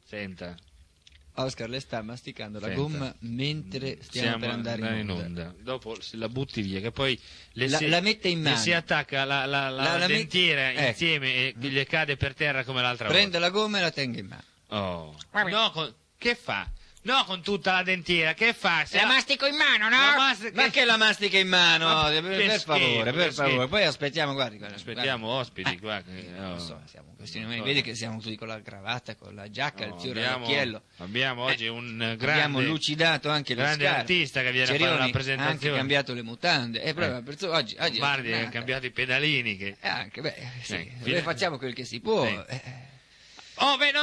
Senta. Oscar, lei sta masticando la gomma mentre stiamo per andare in onda. Dopo se la butti via, che poi la mette in mano. Le si attacca la dentiera insieme e le cade per terra come l'altra volta. Prende la gomma e la tenga in mano. Oh. No, che fa? No, con tutta la dentiera, che fa? La mastico in mano, no? Ma che la mastica in mano? Per favore. Poi aspettiamo, guardi. Aspettiamo ospiti qua. Non so, vedi che siamo tutti con la cravatta, con la giacca, il fiore all'occhiello. Abbiamo oggi un grande... Abbiamo lucidato anche le scarpe. Artista che viene a fare la presentazione. Ha anche cambiato le mutande. Oggi Guardi, ha cambiato i pedalini. Che... Noi facciamo quel che si può. Venga,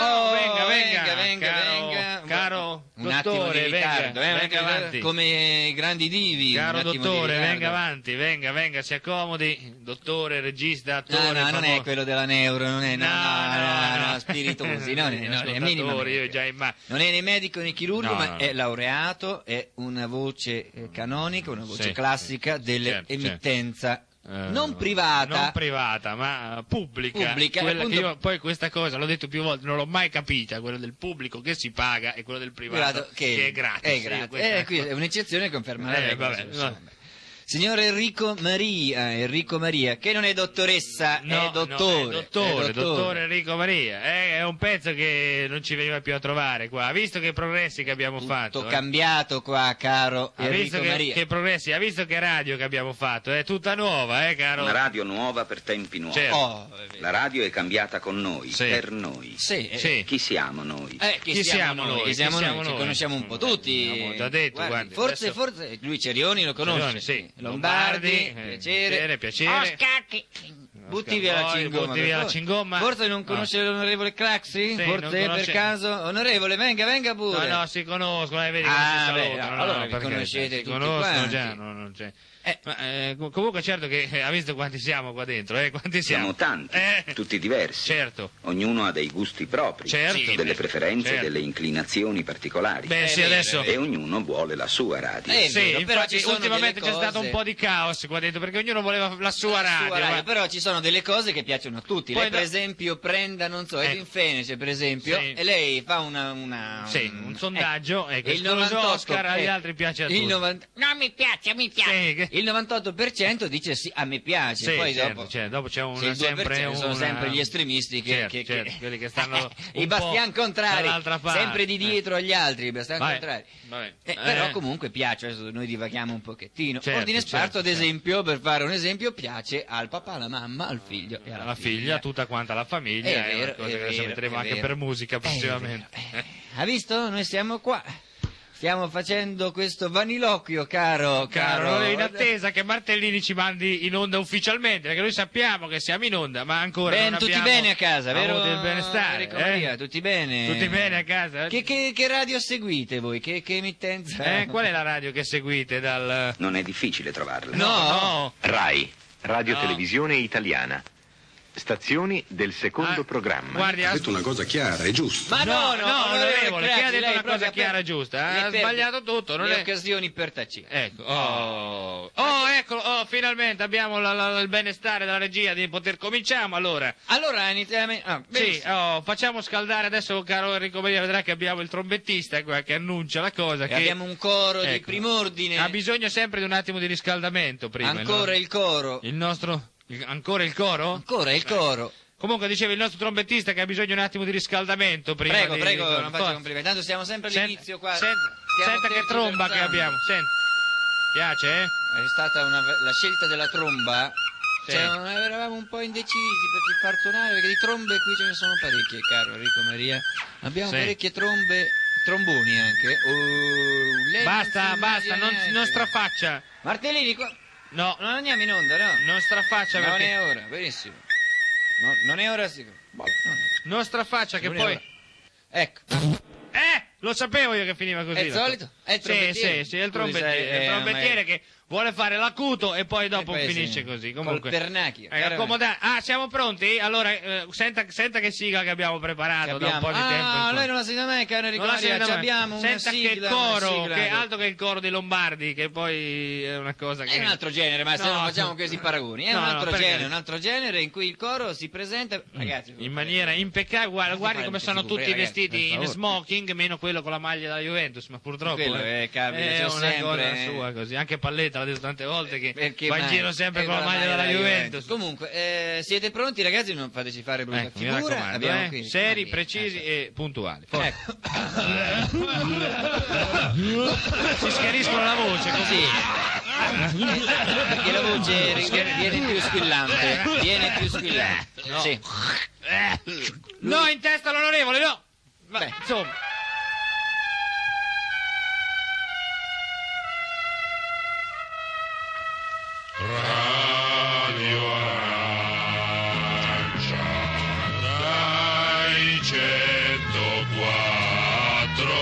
caro dottore, venga avanti. Come i grandi divi. Caro dottore, venga avanti, venga, si accomodi, dottore, regista, attore. No, non è quello della neuro, non è, no, spiritosi, non è minimamente. Non è né medico né chirurgo, ma è laureato, è una voce canonica, una voce classica dell'emittenza. Non privata, ma pubblica. Quella che io, poi questa cosa l'ho detto più volte, non l'ho mai capita, quello del pubblico che si paga e quello del privato che è gratis. Qui è un'eccezione che conferma la regola. Signor Enrico Maria, che non è dottoressa, è dottore. Dottore Enrico Maria. È un pezzo che non ci veniva più a trovare qua. Ha visto che progressi che abbiamo fatto? Tutto cambiato qua, caro Enrico Maria. Che progressi, ha visto che radio che abbiamo fatto? È tutta nuova, caro? Una radio nuova per tempi nuovi. Certo. La radio è cambiata con noi, per noi. Sì. Chi siamo noi? Chi siamo noi? Ci conosciamo un po' tutti. L'abbiamo già detto, guardi, forse lui Cerioni lo conosce. Sì. Lombardi, piacere. Oscar, butti via la cingomma. Forse non conosce l'onorevole Craxi? Forse per caso? Onorevole, venga pure. No, si conoscono, vedi come si salutano. Allora vi conoscete tutti conoscono quanti. Già, non c'è. Comunque certo che ha visto quanti siamo qua dentro, quanti siamo? Siamo tanti, tutti diversi. Certo. Ognuno ha dei gusti propri, delle preferenze, delle inclinazioni particolari. Adesso... E ognuno vuole la sua radio. Infatti ultimamente c'è stato un po' di caos qua dentro, perché ognuno voleva la sua radio. Però ci sono delle cose che piacciono a tutti. Lei per esempio prenda, non so, Edwin Fenice per esempio, e lei fa un sondaggio, il 98, Oscar agli altri piace a tutti. No, mi piace. Il 98% dice sì, a me piace. Poi dopo c'è sono sempre gli estremisti quelli che stanno i bastian contrari, dall'altra parte. Sempre di dietro agli altri, i bastian contrari. Però comunque piace, adesso noi divaghiamo un pochettino. Ordine sparso, ad esempio, per fare un esempio, piace al papà, alla mamma, al figlio e alla figlia, tutta quanta la famiglia. È vero, cosa che adesso vedremo anche per musica prossimamente. Ha visto? Noi siamo qua. Stiamo facendo questo vaniloquio, caro. In attesa che Martellini ci mandi in onda ufficialmente, perché noi sappiamo che siamo in onda, ma ancora non abbiamo... Tutti bene a casa, vero? Del benestare, Maria, tutti bene? Tutti bene a casa? Che radio seguite voi? Che emittenza? Qual è la radio che seguite dal... Non è difficile trovarla. No. RAI, Radio Televisione Italiana. Stazioni del secondo programma. Guardi, ha detto una cosa chiara e giusta. Ma no, onorevole, che ha detto una cosa chiara e giusta? Ha sbagliato tutto. Le occasioni per tacere. Ecco. Eccolo, finalmente abbiamo il benestare della regia di poter cominciamo allora. Iniziamo. Facciamo scaldare adesso, caro Enrico Maria, vedrà che abbiamo il trombettista qua che annuncia la cosa. Che abbiamo un coro di prim'ordine. Ha bisogno sempre di un attimo di riscaldamento prima. Ancora il coro. Il nostro... Ancora il coro? Ancora il coro. Comunque diceva il nostro trombettista che ha bisogno un attimo di riscaldamento prima. Prego, non faccio complimenti. Tanto siamo sempre all'inizio qua. Senta che tromba che abbiamo. Senta. Piace, È stata la scelta della tromba. Eravamo un po' indecisi per chi far suonare, perché di trombe qui ce ne sono parecchie, caro Enrico Maria. Abbiamo parecchie trombe, tromboni anche. Basta, non strafaccia. Martellini qua. No, non andiamo in onda, no? Non strafaccia perché... Non è ora, benissimo. No, non è ora sicuro. Non strafaccia che non poi... Ecco. Lo sapevo io che finiva così. È il solito? È il trombettiere? Sì, è il trombettiere che vuole fare l'acuto e poi dopo finisce così. Comunque, col pernacchio. Siamo pronti? Allora, senta che sigla che abbiamo preparato da un po' di tempo. Lei non la sente mai, cara Enrico Maria, abbiamo una senta sigla. Che coro, che altro che il coro dei Lombardi, che poi è una cosa che... È un altro genere, ma se non facciamo questi paragoni. È un altro genere in cui il coro si presenta, ragazzi, in maniera impeccabile. Guardi come sono tutti vestiti in smoking, meno quello con la maglia della Juventus, ma purtroppo quello capita, è una sempre cosa sua così. Anche Palletta l'ha detto tante volte che perché va in giro sempre con la maglia della Juventus. Comunque, siete pronti, ragazzi? Non fateci fare brutta figura. Abbiamo qui seri, precisi e puntuali. Si schiariscono la voce così. Perché la voce viene più squillante. No. Sì. No, in testa l'onorevole, no. Beh, insomma. Radio Arancia, Rai 104,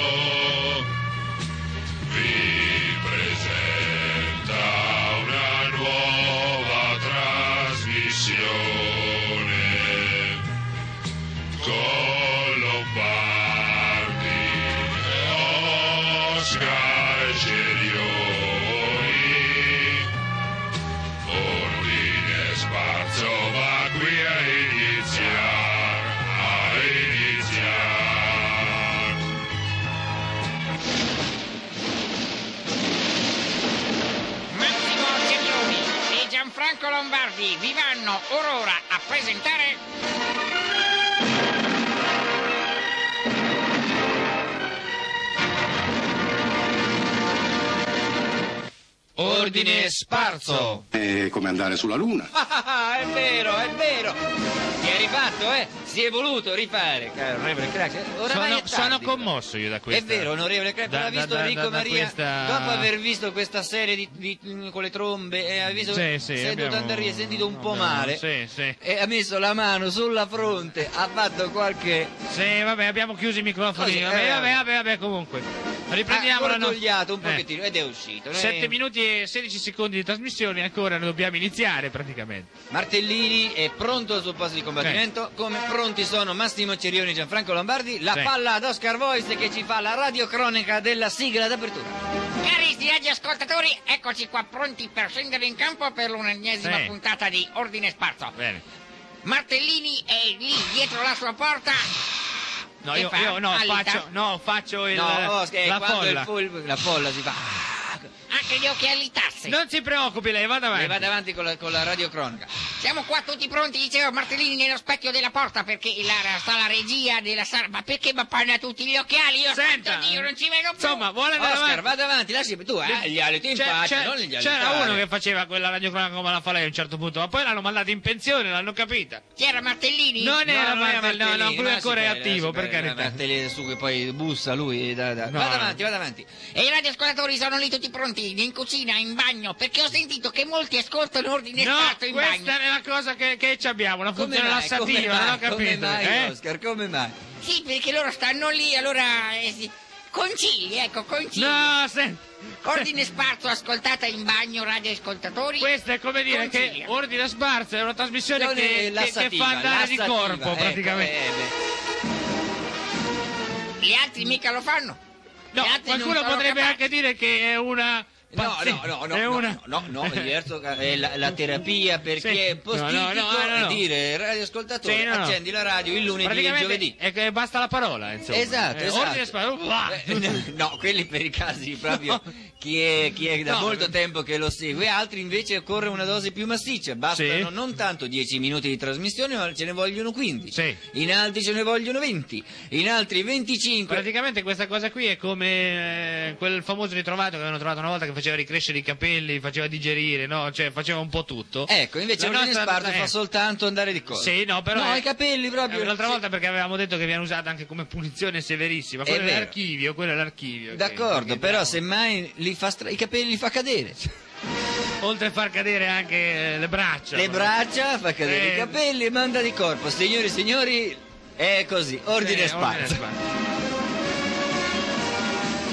vi presenta una nuova trasmissione con Lombardi e Oscar Cerioni. Ordine Sparso va qui a iniziare. Massimo Cerioni e Gianfranco Lombardi vi vanno ora a presentare Ordine Sparso. È come andare sulla Luna. È vero. Si è rifatto, si è voluto rifare, caro onorevole Crack. Sono commosso io da questa. È vero, onorevole Crack, l'ha visto Enrico Maria, dopo aver visto questa serie con le trombe, e ha visto, si è dovuto andare via, si è sentito un po' male, e ha messo la mano sulla fronte, ha fatto qualche... Sì, vabbè, abbiamo chiuso i microfoni, vabbè, comunque. Riprendiamo ha cordogliato un pochettino ed è uscito. 7 minuti e 16 secondi di trasmissione, ancora ne dobbiamo iniziare praticamente. Martellini è pronto al suo posto di combattimento, come pronti sono Massimo Cerioni e Gianfranco Lombardi. La palla ad Oscar Voice che ci fa la radiocronica della sigla d'apertura. Carissimi radioascoltatori, eccoci qua pronti per scendere in campo per l'ennesima puntata di Ordine Sparso. Bene. Martellini è lì dietro la sua porta. No, io faccio la folla. La folla si fa. Anche gli occhiali tasse. Non si preoccupi, lei vada avanti. Lei vada avanti con la radiocronica. Siamo qua tutti pronti, diceva Martellini, nello specchio della porta, perché sta la regia della sala. Ma perché mi appanna tutti gli occhiali? Io non ci vedo più. Insomma, vuole andare Oscar, avanti. vada avanti, lasci tu, gli aliti in faccia, non gli alitare. C'era uno che faceva quella radiocronaca come la fa lei a un certo punto, ma poi l'hanno mandato in pensione, l'hanno capita. Chi era Martellini? Non era Martellini, no, lui ancora è attivo, per carità. Martellini su che poi bussa lui. Vada avanti. E i radioascoltatori sono lì tutti pronti, in cucina, in bagno, perché ho sentito che molti ascoltano Ordine Sparso in bagno. Questa è la cosa che ci abbiamo, una funzione lassativa, non ho capito. Come mai, Oscar, come mai? Sì, perché loro stanno lì, allora... Concili. No, Ordine Sparso ascoltata in bagno, radioascoltatori. Questo è come dire che Ordine Sparso è una trasmissione che fa andare di corpo, praticamente. Gli altri mica lo fanno. No, qualcuno potrebbe anche dire che è una... No, è diverso, è la terapia, perché è postifico dire radioascoltatore, accendi la radio il lunedì e il giovedì. E che basta la parola, insomma. Esatto. No, quelli per i casi proprio chi è da molto tempo che lo segue, altri invece occorre una dose più massiccia, bastano non tanto 10 minuti di trasmissione, ma ce ne vogliono 15, in altri ce ne vogliono 20, in altri 25. Praticamente questa cosa qui è come quel famoso ritrovato che avevano trovato una volta, che faceva ricrescere i capelli, faceva digerire, no? Cioè faceva un po' tutto. Ecco, invece Ordine Sparso fa soltanto andare di corpo. Sì, no, però... No, i capelli proprio... L'altra volta perché avevamo detto che viene usata anche come punizione severissima, quello è l'archivio. D'accordo, però semmai i capelli li fa cadere. Oltre a far cadere anche le braccia. Le braccia, fa cadere i capelli e manda di corpo. Signori e signori, è così, Ordine Sparso.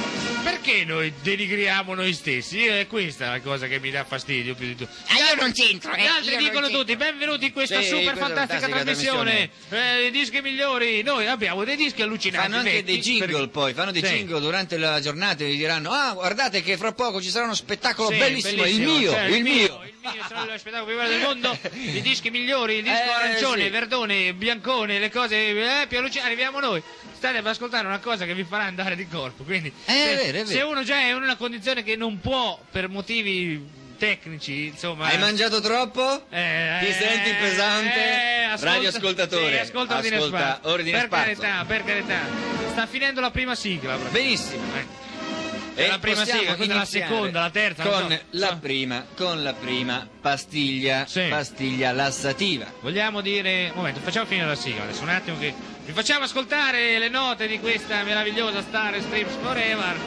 perché noi denigriamo noi stessi? È questa la cosa che mi dà fastidio più di tutto. Io non c'entro. Gli altri dicono tutti: benvenuti in questa super fantastica trasmissione. I dischi migliori. Noi abbiamo dei dischi allucinanti. Fanno anche dei jingle poi, fanno dei jingle durante la giornata e vi diranno: guardate che fra poco ci sarà uno spettacolo bellissimo, il mio sarà lo spettacolo più bello del mondo. I dischi migliori, il disco arancione, verdone, biancone, le cose più allucinanti. Arriviamo noi. State ad ascoltare una cosa che vi farà andare di corpo. Quindi se uno già è in una condizione che non può per motivi tecnici, insomma. Hai mangiato troppo? Ti senti pesante? Radioascoltatore, ascolta Ordine Spazio. Per carità. Sta finendo la prima sigla. Benissimo. E la prima sigla, questa è la seconda, la terza. Con la prima pastiglia lassativa. Vogliamo dire. Un momento, facciamo finire la sigla adesso, un attimo che vi facciamo ascoltare le note di questa meravigliosa Star Streams Forever.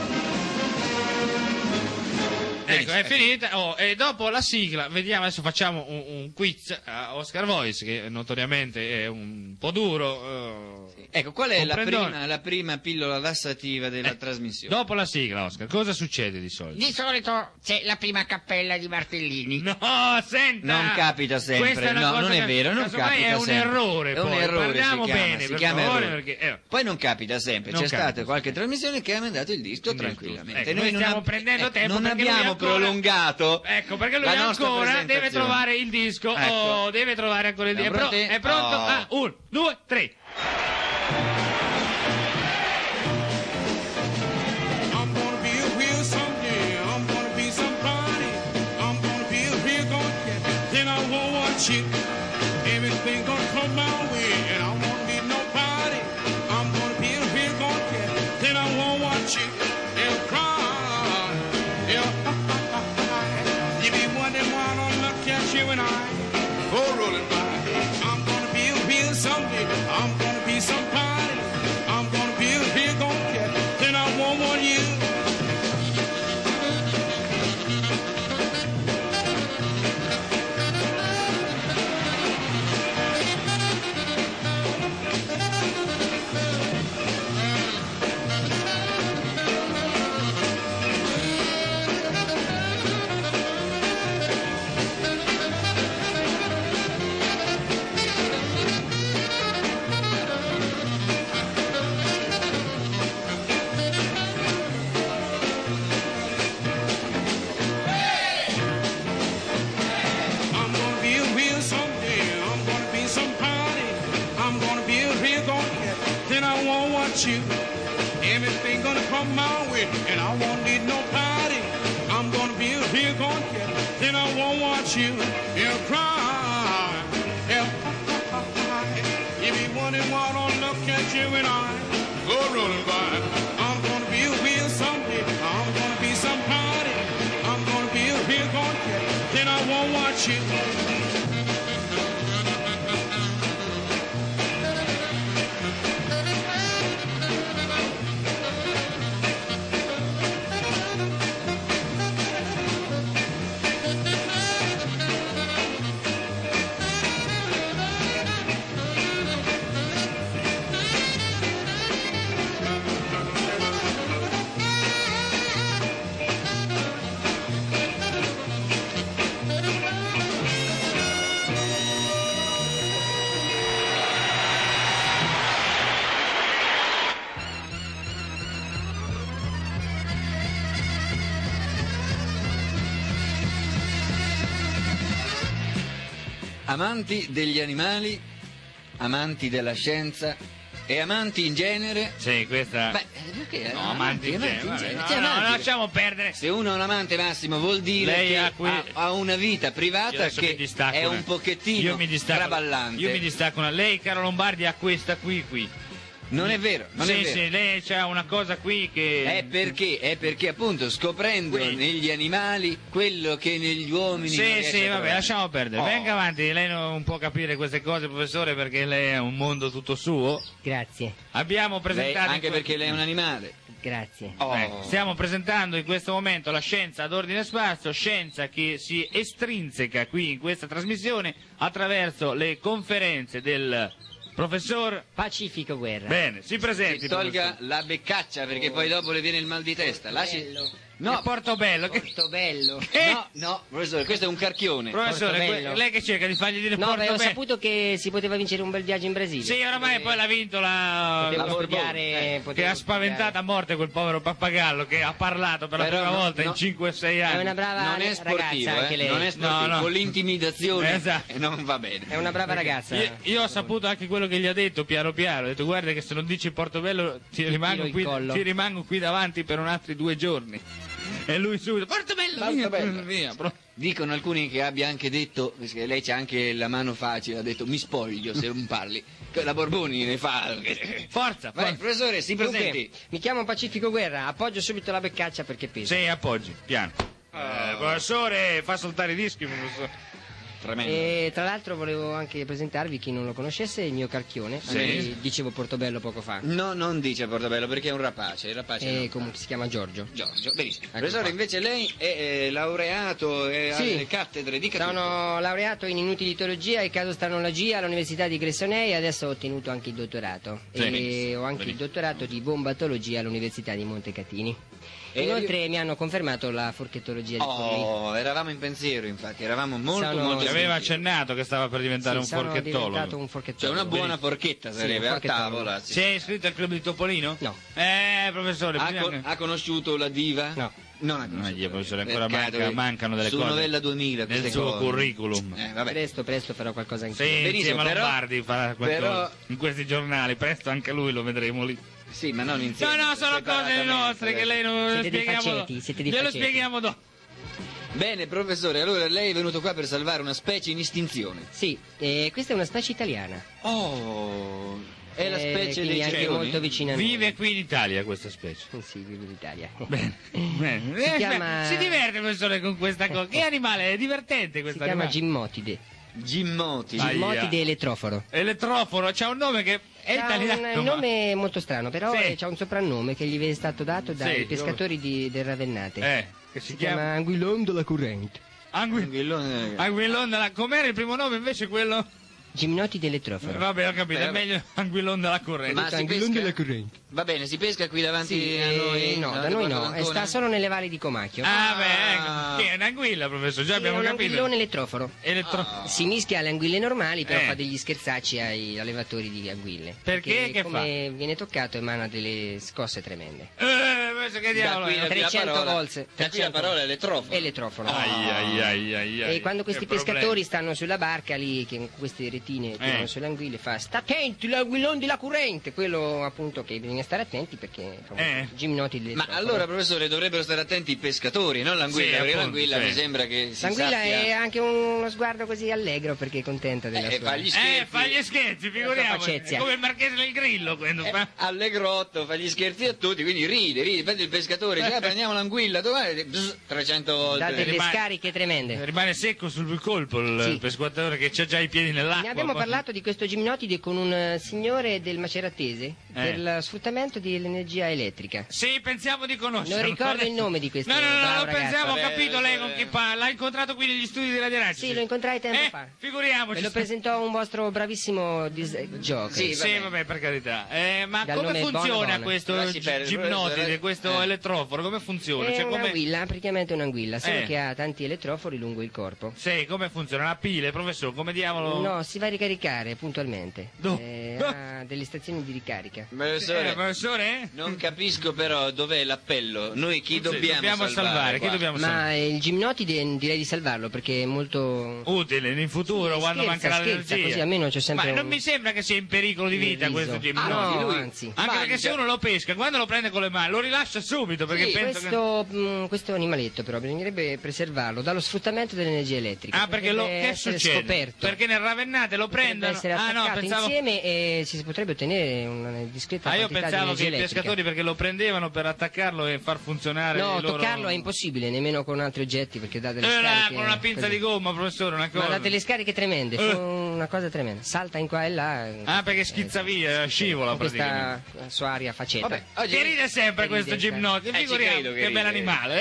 Ecco, è finita. E dopo la sigla, vediamo, adesso facciamo un quiz a Oscar Voice, che notoriamente è un po' duro. Ecco, qual è la prima pillola lassativa della trasmissione? Dopo la sigla, Oscar, cosa succede di solito? Di solito c'è la prima cappella di Martellini. No, senta! Non capita sempre, non è vero, non capita sempre. È un errore, è un errore, parliamo bene, si chiama favore, errore. Perché, Poi non capita sempre, c'è stata qualche trasmissione che ha mandato il disco tranquillamente. Ecco, noi stiamo prendendo tempo, non abbiamo prolungato. Ecco, perché lui ancora deve trovare il disco. Ecco. Deve trovare ancora il disco. È pronto? 1, 2, 3. Everything gonna come my way, and I won't need nobody. I'm gonna be a real good kid, then I won't watch you. They'll cry, you be wondering why I don't look at you and I go rolling by. I'm gonna be a real someday. I'm gonna be somebody. I'm gonna be a real good kid, then I won't want you. You. Everything gonna come my way, and I won't need nobody. I'm gonna be a real gone kid, then I won't watch you. You'll cry, you be wondering why I don't look at you and I go rolling by. I'm gonna be a real someday. I'm gonna be somebody. I'm gonna be a real gone kid, then I won't watch you. Amanti degli animali, amanti della scienza e amanti in genere. Sì, questa. Beh, perché? No, amanti in genere. No, lasciamo perdere. Se uno è un amante, Massimo, vuol dire che ha una vita privata che è un pochettino traballante. Io mi distacco. Lei, caro Lombardi, ha questa qui. Non è vero, non è vero. Sì, lei c'ha una cosa qui che... È perché appunto scoprendo negli animali quello che negli uomini non riesce a vabbè, trovare. lasciamo perdere. Venga avanti, lei non può capire queste cose, professore, perché lei è un mondo tutto suo. Grazie. Abbiamo presentato... Anche perché lei è un animale. Grazie. Stiamo presentando in questo momento la scienza ad ordine spazio, scienza che si estrinseca qui in questa trasmissione attraverso le conferenze del Professor Pacifico Guerra. Bene, si presenti. Si tolga la beccaccia perché poi dopo le viene il mal di testa. No, Portobello. Portobello. No, professore, questo è un carchione. Professore, lei che cerca di fargli dire No, Portobello? ho saputo che si poteva vincere un bel viaggio in Brasile. Sì, oramai poi l'ha vinto la Borbone. che ha spaventato a morte quel povero pappagallo che ha parlato per la prima volta in 5-6 anni. È una brava non è sportivo, ragazza anche lei. Non è sportivo, No. con l'intimidazione Esatto. non va bene. È una brava ragazza. Io ho saputo anche quello che gli ha detto piano piano. Ha detto guarda che se non dici Portobello ti rimango qui davanti per un altri 2 giorni. E lui subito Portobello, via. Dicono alcuni che abbia anche detto, perché lei c'ha anche la mano facile, ha detto mi spoglio se non parli. La Borboni ne fa. Forza. Vai, professore, si presenti. Mi chiamo Pacifico Guerra, appoggio subito la beccaccia perché pesa. Sì, appoggi, piano. Professore, fa saltare i dischi, professore. Tremendo. E tra l'altro volevo anche presentarvi, chi non lo conoscesse, il mio carchione. Dicevo Portobello poco fa. No, non dice Portobello perché è un rapace. Il rapace comunque si chiama Giorgio. Benissimo. Professore, invece lei è laureato alle cattedre di Sono laureato in inutiliologia e casostranologia all'Università di Gressonei e adesso ho ottenuto anche il dottorato. E ho anche il dottorato di bombatologia all'Università di Montecatini. Inoltre mi hanno confermato la forchettologia di Forlì. Eravamo in pensiero, infatti, eravamo molto Ci aveva accennato che stava per diventare un forchettologo. Cioè una buona forchetta sarebbe a tavola. Si è iscritto al club di Topolino? No. Professore, ha conosciuto la diva? No. Non ha conosciuto. Professore, ancora mancano delle cose. Su Novella 2000 nel suo curriculum. Presto farò qualcosa anche io. Sì, benissimo, insieme a Lombardi farà però in questi giornali, presto anche lui lo vedremo lì. Sì, ma non insieme. No, sono cose nostre che lei non siete spieghiamo. Glielo spieghiamo dopo. Bene, professore, allora lei è venuto qua per salvare una specie in estinzione. Sì, questa è una specie italiana. È la specie dei anche cerchioni? molto vicina a noi. Vive qui in Italia questa specie. Sì, vive in Italia. Bene. Si diverte, professore, con questa cosa. Che animale? È divertente questo animale. Si chiama Gimmotide. Gimmotide elettroforo. Elettroforo, c'ha un nome che è italiano. Un nome molto strano, però c'ha un soprannome che gli è stato dato dai pescatori del Ravennate. Che si chiama Anguillon della Corrente. Anguillon della... Com'era il primo nome invece quello? Gimnotide elettroforo. Vabbè, ho capito, è meglio Anguillon della Corrente. Ma Anguillon della Corrente. Va bene, si pesca qui davanti a noi? No, da noi no, sta solo nelle valli di Comacchio. Ecco. Che è un'anguilla, professor, già abbiamo capito. È un anguillone elettroforo. Si mischia alle anguille normali, però fa degli scherzacci ai allevatori di anguille. Perché? Che come viene toccato emana delle scosse tremende. Che diavolo? 300 volte. Da qui la parola elettroforo. Elettroforo. E quando questi pescatori stanno sulla barca lì, che con queste retine tirano sulle anguille, fa sta attenti, l'anguillone della corrente, quello appunto che bisogna stare attenti perché Gimnotide. Ma allora, professore, dovrebbero stare attenti i pescatori, non l'anguilla, perché l'anguilla mi sembra che si l'anguilla è anche uno sguardo così allegro perché è contenta della sua. Fa gli scherzi, figuriamoci. Come il Marchese del Grillo quando fa. Allegrotto, fa gli scherzi a tutti, quindi ride, prende il pescatore, dice prendiamo l'anguilla, dove 300 volte. Da delle scariche tremende. Rimane secco sul colpo il pescatore che c'ha già i piedi nell'acqua. Ne abbiamo parlato di questo Gimnotide con un signore del Maceratese per lo sfruttamento dell'energia elettrica. Sì, pensiamo di conoscerlo. Non ricordo il nome di questo. No, pensiamo, ho capito lei con chi parla. L'ha incontrato qui negli studi della Diaraci. Sì, lo incontrai tempo fa. Figuriamoci. Me lo presentò un vostro bravissimo gioco. Sì, vabbè, per carità. Ma come funziona questo Gimnotide, questo elettroforo? Come funziona? È un'anguilla, praticamente un'anguilla, solo che ha tanti elettrofori lungo il corpo. Sì, come funziona? La pile, professore, come diavolo? No, si va a ricaricare puntualmente. Ha delle stazioni di ricarica. Professore? Non capisco però dov'è l'appello. Noi chi dobbiamo salvare? Chi dobbiamo salvare? Ma il Gimnotide direi di salvarlo perché è molto utile in futuro quando mancherà l'energia. Così almeno c'è sempre. Ma non mi sembra che sia in pericolo di vita questo Gimnotide. No, anzi. Anche perché se uno lo pesca, quando lo prende con le mani, lo rilascia subito perché penso questo animaletto però bisognerebbe preservarlo dallo sfruttamento dell'energia elettrica. Perché che succede? Scoperto. Perché nel Ravennate lo prendono. Deve essere attaccato insieme e si potrebbe ottenere una discreta quantità di energia elettrica. Io pensavo che i pescatori perché lo prendevano per attaccarlo e far funzionare toccarlo è impossibile, nemmeno con altri oggetti perché dà delle scariche. Con una pinza di gomma, professore, una cosa. Ma dà delle scariche tremende, una cosa tremenda. Salta in qua e là. Perché schizza via, scivola questa sua aria faceta. Che ride sempre questo Gimnotide, figuriamo che bell'animale,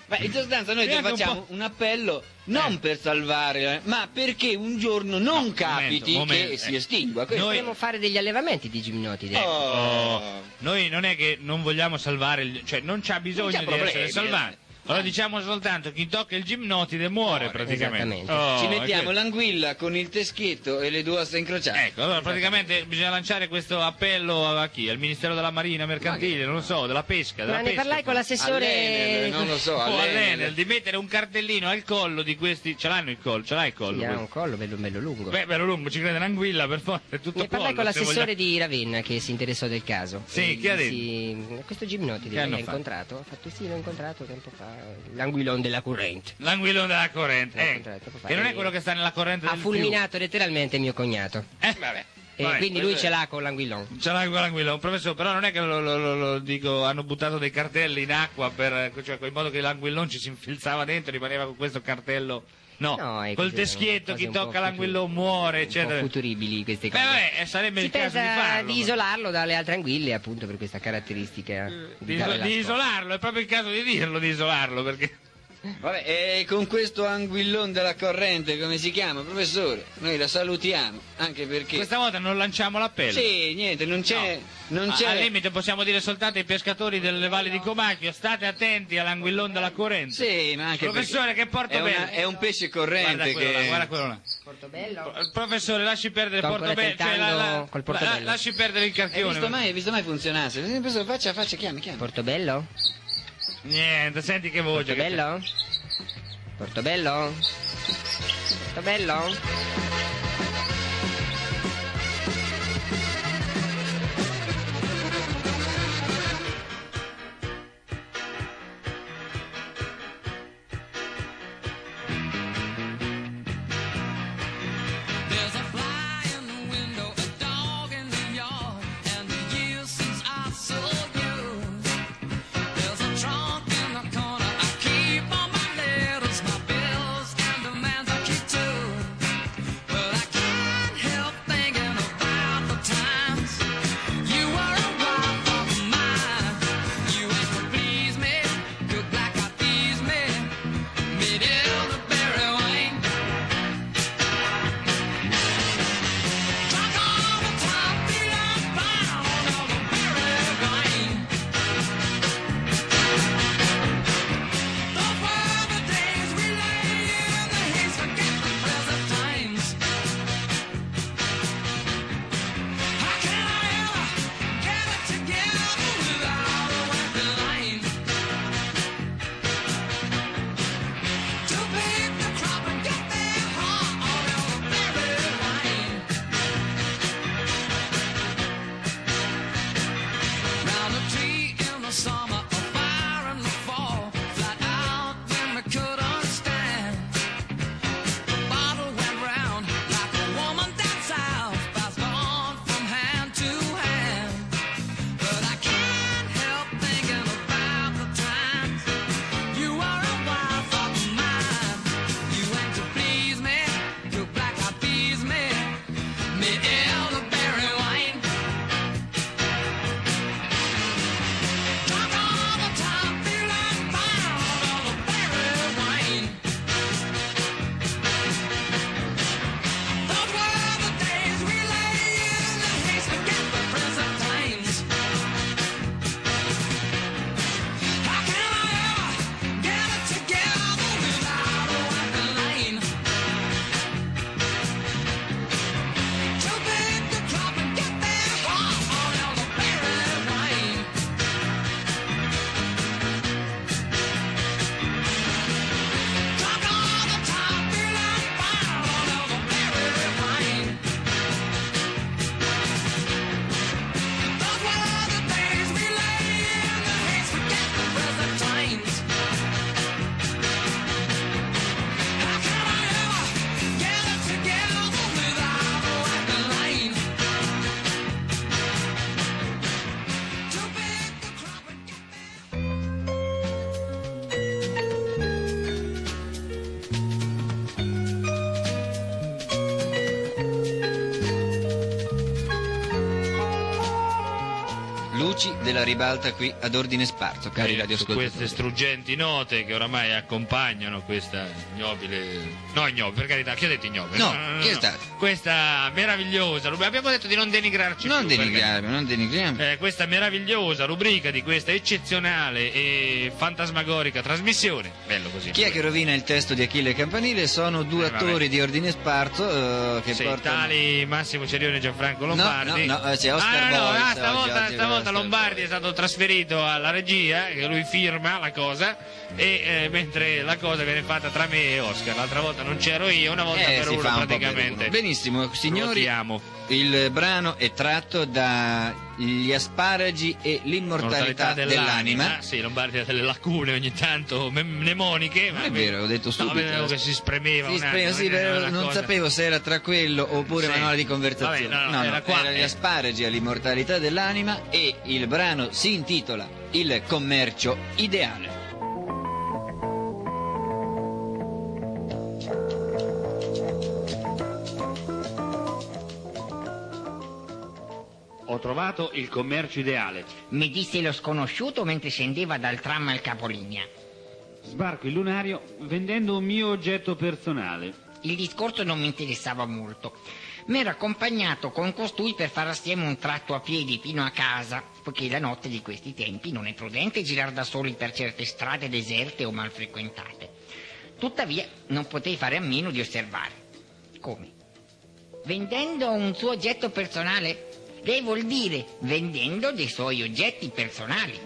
Ma in sostanza noi ti facciamo un appello non per salvare, ma perché un giorno non capiti che si estingua. Dobbiamo fare degli allevamenti di gimnotide. Noi non è che non vogliamo salvare, cioè non c'ha bisogno di essere salvato. Allora diciamo soltanto chi tocca il gimnotide muore praticamente. Ci mettiamo l'anguilla con il teschietto e le due ossa incrociate. Ecco, allora praticamente bisogna lanciare questo appello a chi? Al Ministero della Marina Mercantile, non lo so, della pesca. Ma ne parlai con l'assessore? Non lo so, all'Enel, di mettere un cartellino al collo di questi. Ce l'hanno il collo, ce l'hai il collo? Sì, ha un collo bello lungo. Beh, bello lungo, ci crede un'anguilla per forza, è tutto ne parlai con l'assessore di Ravenna che si interessò del caso. Sì, che ha detto? Questo gimnotide l'ha incontrato, ha fatto sì, l'ho incontrato tempo fa. L'anguillone della corrente. L'anguillone della corrente, che non è quello che sta nella corrente del fiume. Ha fulminato letteralmente mio cognato. Vabbè. Quindi lui ce l'ha con l'anguillone. Ce l'ha con l'anguillone, professore, però non è che lo dico, hanno buttato dei cartelli in acqua cioè in modo che l'anguillone ci si infilzava dentro, rimaneva con questo cartello. No, col teschietto chi tocca l'anguillone muore, eccetera. Un po' futuribili queste cose. Vabbè, sarebbe il caso di farlo. Di isolarlo dalle altre anguille, appunto, per questa caratteristica. Di isolarlo, è proprio il caso di dirlo, di isolarlo, perché... Vabbè, e con questo anguillone della corrente, come si chiama, professore? Noi la salutiamo, anche perché... Questa volta non lanciamo l'appello. Sì, niente, non c'è... Al limite possiamo dire soltanto ai pescatori delle valli di Comacchio, state attenti all'anguillone della corrente. Sì, ma anche professore, che Portobello. È un pesce corrente guarda quello là. Portobello. Professore, lasci perdere Portobello, col Portobello. Lasci perdere il carchione. Hai visto mai funzionasse? Faccia, chiami. Portobello? Niente, senti che voce. Portobello? Portobello? Portobello? luci della ribalta qui ad Ordine Sparso, cari radioascoltatori. Queste struggenti note che oramai accompagnano questa ignobile... No, ignobile, per carità, chi ha detto ignobile? No, chi è stato? Questa meravigliosa rubrica, abbiamo detto di non denigrarci non più. Non denigriamo. Questa meravigliosa rubrica di questa eccezionale e fantasmagorica trasmissione. Bello così. Chi è che rovina il testo di Achille Campanile? Sono due attori di Ordine Sparso che portano... tali Massimo Cerione e Gianfranco Lombardi. C'è Oscar Boris. Stavolta Lombardi è stato trasferito alla regia, che lui firma la cosa, e mentre la cosa viene fatta tra me e Oscar. L'altra volta non c'ero io, una volta per uno praticamente. Benissimo, signori, il brano è tratto dagli asparagi e l'immortalità dell'anima. Sì, Lombardi ha delle lacune ogni tanto mnemoniche. Non è vero, ho detto subito. No, vedevo che si spremeva. Non sapevo se era tra quello oppure manuale di conversazione. Era gli asparagi all'immortalità dell'anima, e il brano si intitola Il commercio ideale. Ho trovato il commercio ideale. Mi disse lo sconosciuto mentre scendeva dal tram al capolinea. Sbarco il lunario vendendo un mio oggetto personale. Il discorso non mi interessava molto. Mi ero accompagnato con costui per fare assieme un tratto a piedi fino a casa, poiché la notte di questi tempi non è prudente girare da soli per certe strade deserte o mal frequentate. Tuttavia non potei fare a meno di osservare. Come? Vendendo un suo oggetto personale? Lei vuol dire vendendo dei suoi oggetti personali?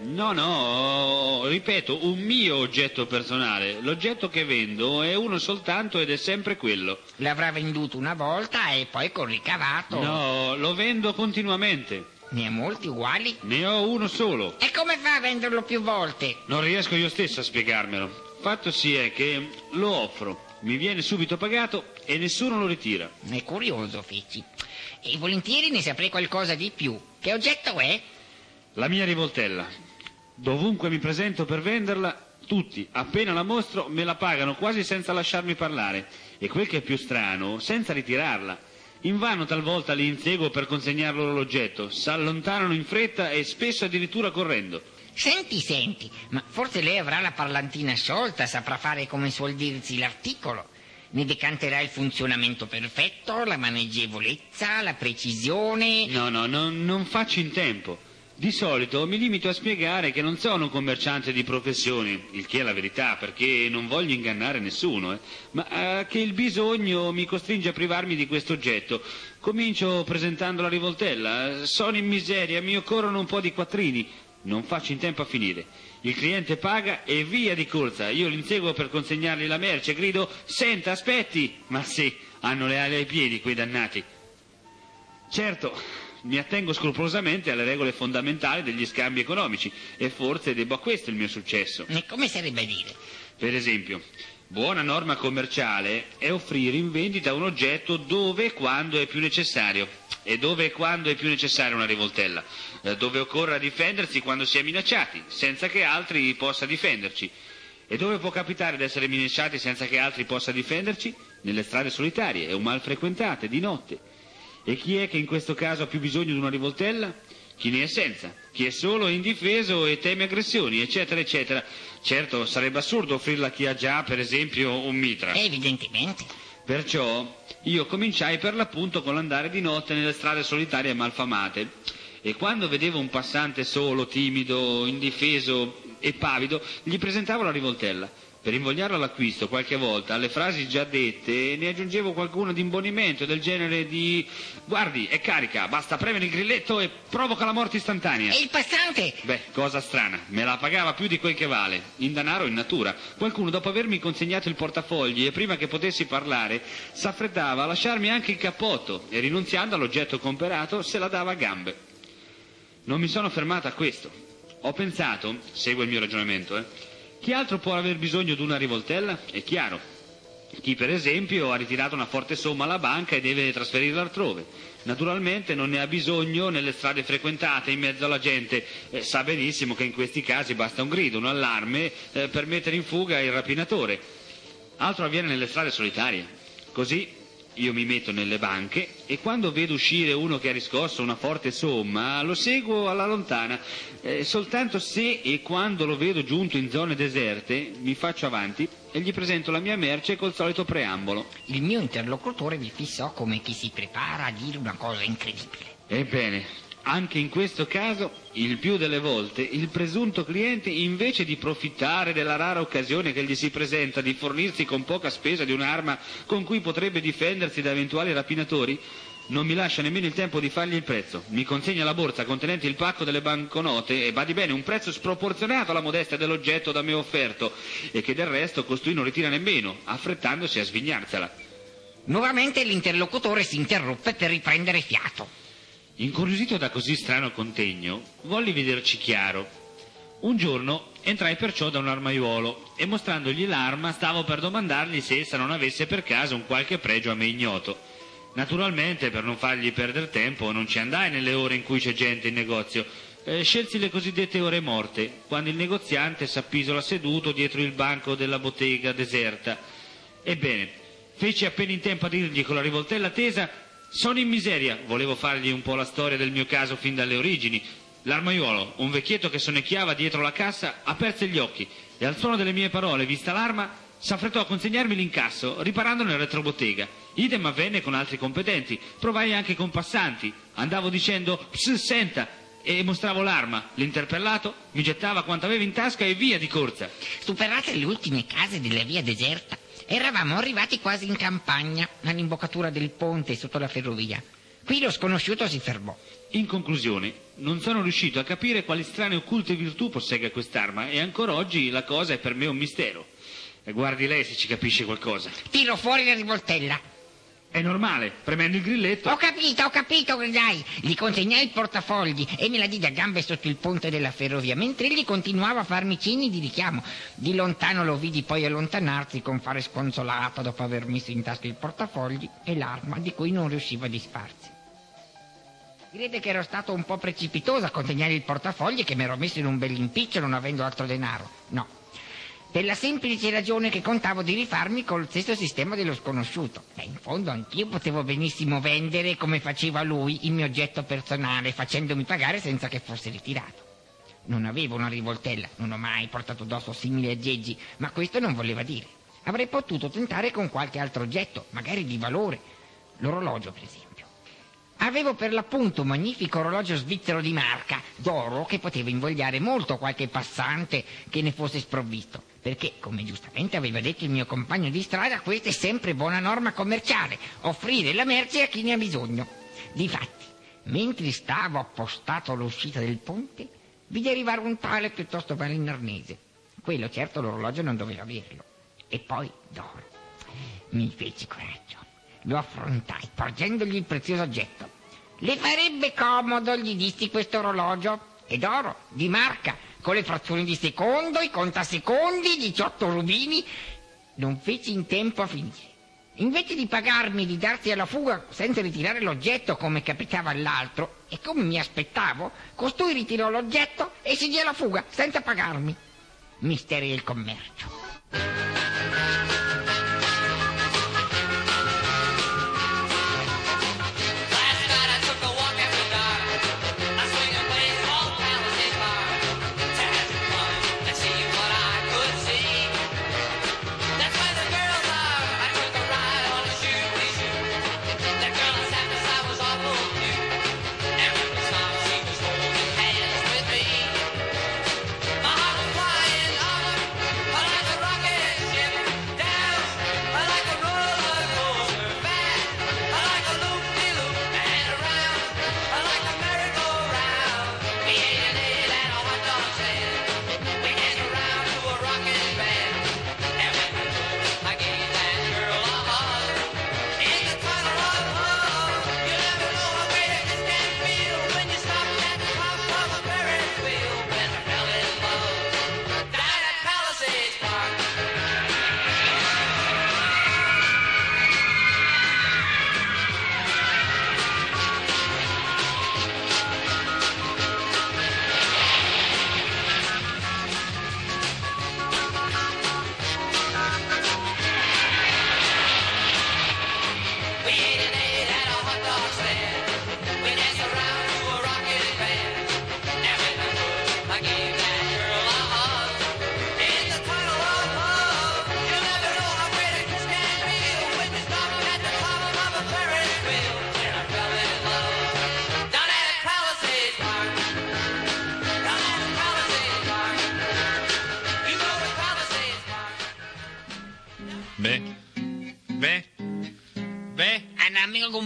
No, ripeto, un mio oggetto personale. L'oggetto che vendo è uno soltanto ed è sempre quello. L'avrà venduto una volta e poi con ricavato? No, lo vendo continuamente. Ne ha molti uguali? Ne ho uno solo. E come fa a venderlo più volte? Non riesco io stesso a spiegarmelo. Fatto sì è che lo offro, mi viene subito pagato e nessuno lo ritira. È curioso, Fecci. E volentieri ne saprei qualcosa di più. Che oggetto è? La mia rivoltella. Dovunque mi presento per venderla, tutti, appena la mostro, me la pagano quasi senza lasciarmi parlare. E quel che è più strano, senza ritirarla. Invano talvolta li inseguo per consegnar loro l'oggetto. S'allontanano in fretta e spesso addirittura correndo. Senti, ma forse lei avrà la parlantina sciolta, saprà fare, come suol dirsi, l'articolo. Ne decanterà il funzionamento perfetto, la maneggevolezza, la precisione... No, non faccio in tempo. Di solito mi limito a spiegare che non sono un commerciante di professione, il che è la verità, perché non voglio ingannare nessuno, ma che il bisogno mi costringe a privarmi di questo oggetto. Comincio presentando la rivoltella. Sono in miseria, mi occorrono un po' di quattrini. Non faccio in tempo a finire. Il cliente paga e via di corsa. Io li inseguo per consegnargli la merce. Grido: senta, aspetti! Ma sì, hanno le ali ai piedi quei dannati. Certo, mi attengo scrupolosamente alle regole fondamentali degli scambi economici e forse debbo a questo il mio successo. E come sarebbe a dire? Per esempio, buona norma commerciale è offrire in vendita un oggetto dove e quando è più necessario. E dove e quando è più necessaria una rivoltella? Dove occorra difendersi quando si è minacciati, senza che altri possa difenderci. E dove può capitare di essere minacciati senza che altri possa difenderci? Nelle strade solitarie o mal frequentate, di notte. E chi è che in questo caso ha più bisogno di una rivoltella? Chi ne è senza, chi è solo e indifeso e teme aggressioni, eccetera, eccetera. Certo, sarebbe assurdo offrirla a chi ha già, per esempio, un mitra. Evidentemente. Perciò io cominciai per l'appunto con l'andare di notte nelle strade solitarie e malfamate. E quando vedevo un passante solo, timido, indifeso e pavido, gli presentavo la rivoltella. Per invogliarlo all'acquisto, qualche volta, alle frasi già dette, ne aggiungevo qualcuno di imbonimento, del genere di: guardi, è carica, basta premere il grilletto e provoca la morte istantanea. E il passante? Beh, cosa strana, me la pagava più di quel che vale, in denaro o in natura. Qualcuno, dopo avermi consegnato il portafogli e prima che potessi parlare, s'affrettava a lasciarmi anche il cappotto e, rinunziando all'oggetto comperato, se la dava a gambe. Non mi sono fermato a questo. Ho pensato, segue il mio ragionamento, chi altro può aver bisogno di una rivoltella? È chiaro. Chi, per esempio, ha ritirato una forte somma alla banca e deve trasferirla altrove. Naturalmente non ne ha bisogno nelle strade frequentate, in mezzo alla gente. Sa benissimo che in questi casi basta un grido, un allarme per mettere in fuga il rapinatore. Altro avviene nelle strade solitarie. Così Io mi metto nelle banche e quando vedo uscire uno che ha riscosso una forte somma, lo seguo alla lontana. Soltanto se e quando lo vedo giunto in zone deserte, mi faccio avanti e gli presento la mia merce col solito preambolo. Il mio interlocutore vi fissò come chi si prepara a dire una cosa incredibile. Ebbene, anche in questo caso, il più delle volte, il presunto cliente, invece di profittare della rara occasione che gli si presenta di fornirsi con poca spesa di un'arma con cui potrebbe difendersi da eventuali rapinatori, non mi lascia nemmeno il tempo di fargli il prezzo. Mi consegna la borsa contenente il pacco delle banconote e, badi bene, un prezzo sproporzionato alla modestia dell'oggetto da me offerto e che del resto costui non ritira nemmeno, affrettandosi a svignarsela. Nuovamente l'interlocutore si interruppe per riprendere fiato. Incuriosito da così strano contegno, volli vederci chiaro. Un giorno entrai perciò da un armaiuolo e mostrandogli l'arma stavo per domandargli se essa non avesse per caso un qualche pregio a me ignoto. Naturalmente, per non fargli perdere tempo, non ci andai nelle ore in cui c'è gente in negozio. Scelsi le cosiddette ore morte, quando il negoziante s'appisola seduto dietro il banco della bottega deserta. Ebbene, feci appena in tempo a dirgli con la rivoltella tesa: «Sono in miseria», volevo fargli un po' la storia del mio caso fin dalle origini. L'armaiuolo, un vecchietto che sonnecchiava dietro la cassa, aperse gli occhi e al suono delle mie parole, vista l'arma, s'affrettò a consegnarmi l'incasso, riparando nel retrobottega. Idem avvenne con altri competenti, provai anche con passanti. Andavo dicendo «Ps, senta», e mostravo l'arma. L'interpellato mi gettava quanto aveva in tasca e via di corsa. Superate le ultime case della via deserta, eravamo arrivati quasi in campagna, all'imboccatura del ponte sotto la ferrovia. Qui lo sconosciuto si fermò. In conclusione, non sono riuscito a capire quali strane occulte virtù possegga quest'arma e ancora oggi la cosa è per me un mistero. E guardi lei se ci capisce qualcosa. Tiro fuori la rivoltella. È normale, premendo il grilletto. Ho capito, gridai. Gli consegnai il portafogli e me la diede a gambe sotto il ponte della ferrovia, mentre egli continuava a farmi cenni di richiamo. Di lontano lo vidi poi allontanarsi con fare sconsolato dopo aver messo in tasca il portafogli e l'arma di cui non riusciva a disfarsi. Direte che ero stato un po' precipitoso a consegnare il portafogli e che mi ero messo in un bell'impiccio non avendo altro denaro. No. Per la semplice ragione che contavo di rifarmi col stesso sistema dello sconosciuto. In fondo anch'io potevo benissimo vendere, come faceva lui, il mio oggetto personale, facendomi pagare senza che fosse ritirato. Non avevo una rivoltella, non ho mai portato addosso simili aggeggi, ma questo non voleva dire. Avrei potuto tentare con qualche altro oggetto, magari di valore. L'orologio, per esempio. Avevo per l'appunto un magnifico orologio svizzero di marca, d'oro, che poteva invogliare molto qualche passante che ne fosse sprovvisto. Perché, come giustamente aveva detto il mio compagno di strada, questa è sempre buona norma commerciale, offrire la merce a chi ne ha bisogno. Difatti, mentre stavo appostato all'uscita del ponte, vidi arrivare un tale piuttosto malinarnese. Quello certo l'orologio non doveva averlo. E poi d'oro. Mi feci coraggio. Lo affrontai, porgendogli il prezioso oggetto. «Le farebbe comodo», gli dissi, «questo orologio? È d'oro, di marca, con le frazioni di secondo, i contasecondi, 18 rubini». Non feci in tempo a finire. Invece di pagarmi e di darsi alla fuga senza ritirare l'oggetto come capitava all'altro, e come mi aspettavo, costui ritirò l'oggetto e si diede alla fuga senza pagarmi. Misteri del commercio. My heart was crying,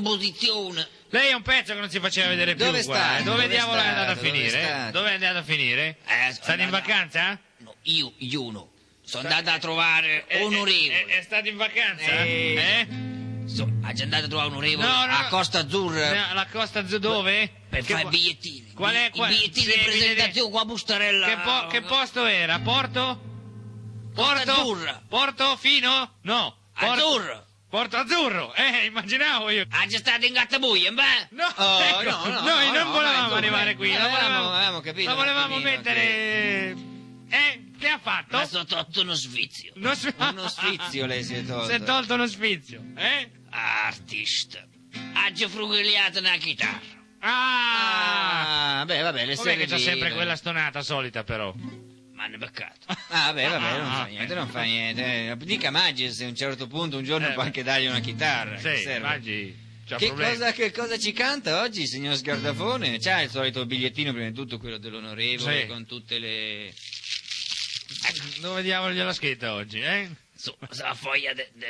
composizione. Lei è un pezzo che non si faceva vedere più. Dove sta? Dove diavolo è andato a Dove finire? state? Dove è andato a finire? State in vacanza? No, io no. Sono andato a trovare onorevole. È stato in vacanza? Ha già andato a trovare onorevole No, a Costa Azzurra. La Costa Azzurra dove? Per fare i bigliettini. Qual è? I bigliettini di presentazione con la bustarella. Che posto era? Porto? Costa Azzurra. Porto Fino? No. Azzurro. Porto Azzurro, immaginavo io. Ha già stato in Gattabuia, beh? No, noi non volevamo arrivare qui. Avevamo capito. La volevamo mettere... Che ha fatto? Mi sono tolto uno sfizio. Uno sfizio lei si è tolto. Si è tolto uno sfizio, Artista. Ha già frugliato una chitarra. Beh, vabbè, le serie che c'ha sempre quella stonata solita, però. Ma ne peccato. Vabbè, non fa niente. Dica Maggi se a un certo punto un giorno può anche dargli una chitarra. Sì, Maggi. Che cosa ci canta oggi, signor Sgardafone? C'ha il solito bigliettino, prima di tutto quello dell'onorevole, con tutte le... Dove diavolo gliel'ha scritta oggi, La foglia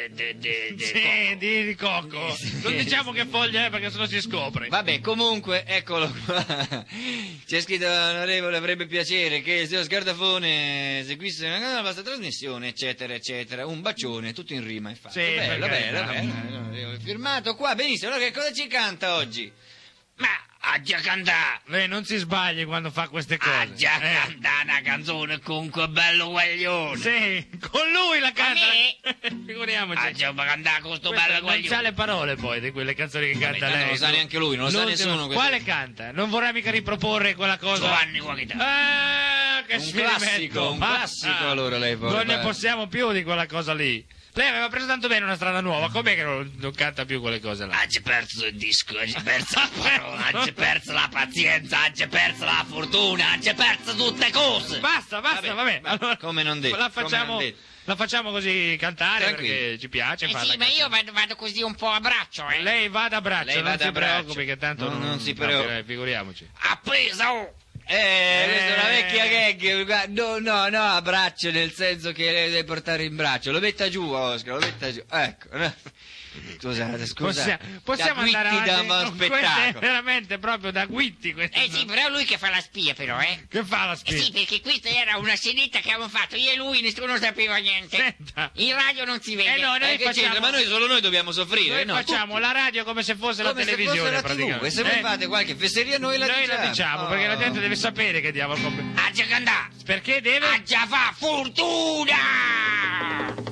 di cocco. Non diciamo che foglia è perché sennò si scopre. Vabbè, comunque, eccolo qua. C'è scritto: onorevole, avrebbe piacere che il signor Sgardafone seguisse la vostra trasmissione, eccetera, eccetera. Un bacione, tutto in rima, infatti. Sì, bello. Firmato qua, benissimo. Allora, che cosa ci canta oggi? Ma ha già cantato. Lei non si sbagli quando fa queste cose. Ha già cantato una canzone con quel bello guaglione. Sì, con lui la canta. Figuriamoci. Ha già cantato con questo bello guaglione. Non sa le parole poi di quelle canzoni che canta lei. Non lo sa neanche lui, non lo sa nessuno. Quale canta? Non vorrà mica riproporre quella cosa? Giovanni Guaglione. Che un classico allora lei poi. Non ne possiamo più di quella cosa lì. Lei aveva preso tanto bene una strada nuova, com'è che non canta più quelle cose là? Ha già perso il disco, ha già perso la parola, ha già perso la pazienza, ha già perso la fortuna, ha già perso tutte cose. Basta, vabbè. Allora, come non detto. La facciamo così cantare. Tranquillo. Perché ci piace. Sì, ma io vado così un po' a braccio, Lei vada a braccio, non si preoccupi che tanto non si preoccupi. Figuriamoci. Appeso! Questa è una vecchia gag. No, a braccio, nel senso che lei deve portare in braccio. Lo metta giù, Oscar, lo metta giù. Ecco. Scusate. Possiamo andare avanti da con queste, veramente proprio da guitti. Sì, però è lui che fa la spia, però, Che fa la spia? Sì, perché questa era una scenetta che avevamo fatto io e lui, nessuno sapeva niente. Senta. In radio non si vede. No, noi facciamo... ma solo noi dobbiamo soffrire. Noi facciamo la radio come se fosse la televisione, la praticamente. TV. E se voi fate qualche fesseria noi la diciamo, perché la gente deve sapere che diavolo compre. Ha già cantato. Perché deve? Ha già fa fortuna!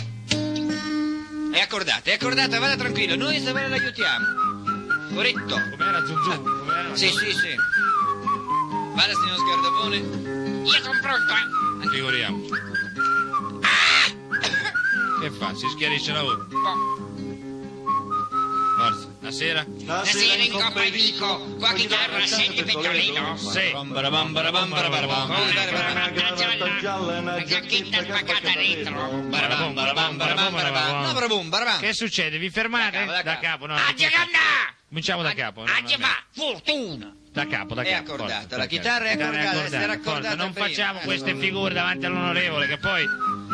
È accordata, vada tranquillo, noi se la aiutiamo. Corretto. Com'era Zuzù? Sì. Vada, signor Sgardafone. Io sono pronto, Figuriamoci. Che fa? Si schiarisce la voce. Forza, la sera in Coppa Vico, qua chitarra scendi petrolino. Sì. Una giacchetta spagata retro. Che succede? Vi fermate? Da capo, no. Ha già cantato! Cominciamo da capo. Ha già fa fortuna! Da capo. È accordata, la chitarra è accordata. Non facciamo queste figure davanti all'onorevole che poi...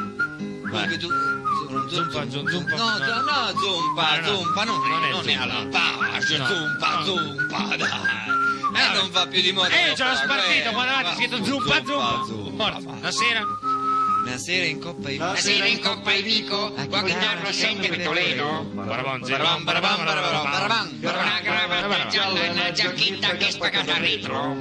Zumpa. No, zumpa, non è alla pace, zumpa, dai. Non va più di moda. Ce l'ho spartito, qua davanti scritto zumpa. Forza, la sera. Una sera in Coppa Vico. Una sera in Coppa Vico, qua chitarra sente Vitolino. Barabam. Una gravata gialla e una giacchetta che è spagata retro.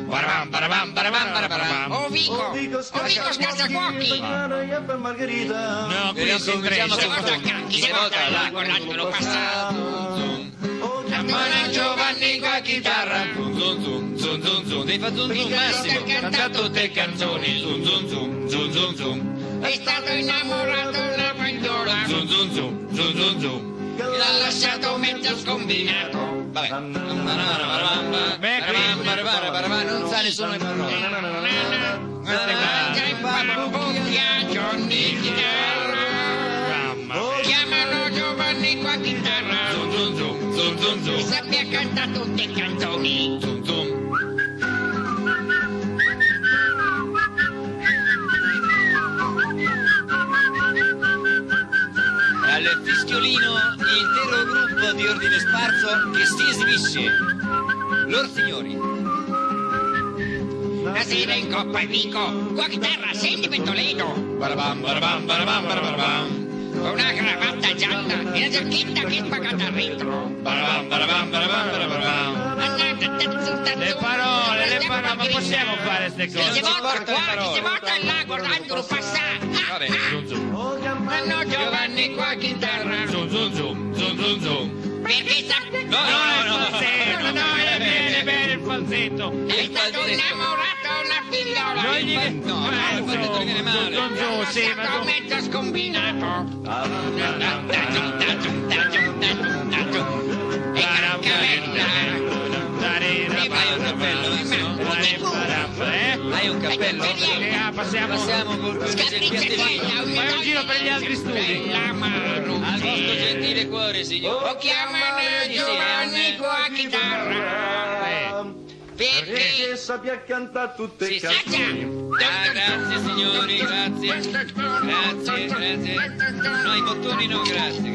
Oh Vico, scasacuocchi. No, qui si Chi volta là guardando lo passato. Chiamare Giovanni qua chitarra. Devi fare zum massimo. Canta tutte le canzoni. Zum. È stato innamorato una faggiola. Zum. L'ha lasciato mezzo scombinato. Vabbè. Non sa nessuno le parole. Già in pappuglia Johnny chitarra. Chiamano Giovanni qua chitarra. Zum. Sappia cantare tutte le canzoni. Al fischiolino intero gruppo di Ordine Sparso che si esibisce. Lor signori. Stasera in Coppa Vico, qua chitarra, sentimi Toledo. Barabam, barabam, barabam, barabam. Con una cravatta gialla e la giacchetta che è pagata al retro. Barabam, barabam, barabam, barabam. Le parole, ma possiamo fare queste cose? Chi si volta là guardandolo passare. Vabbè, Hanno Giovanni qua chitarra. Zoom. Perché sta... No, è bene il falsetto. È stato innamorato una figliola. No, il falsetto viene male. È stato mezzo scombinato. E Carcavella. Hai un cappello? Passiamo col fai un giro per gli altri studi. Al vostro gentile cuore, signore. O chiamano Giovanni qua chitarra. Perché sappia cantare tutte si sa canzoni. già. Grazie signori, grazie. No, i bottoni no, grazie.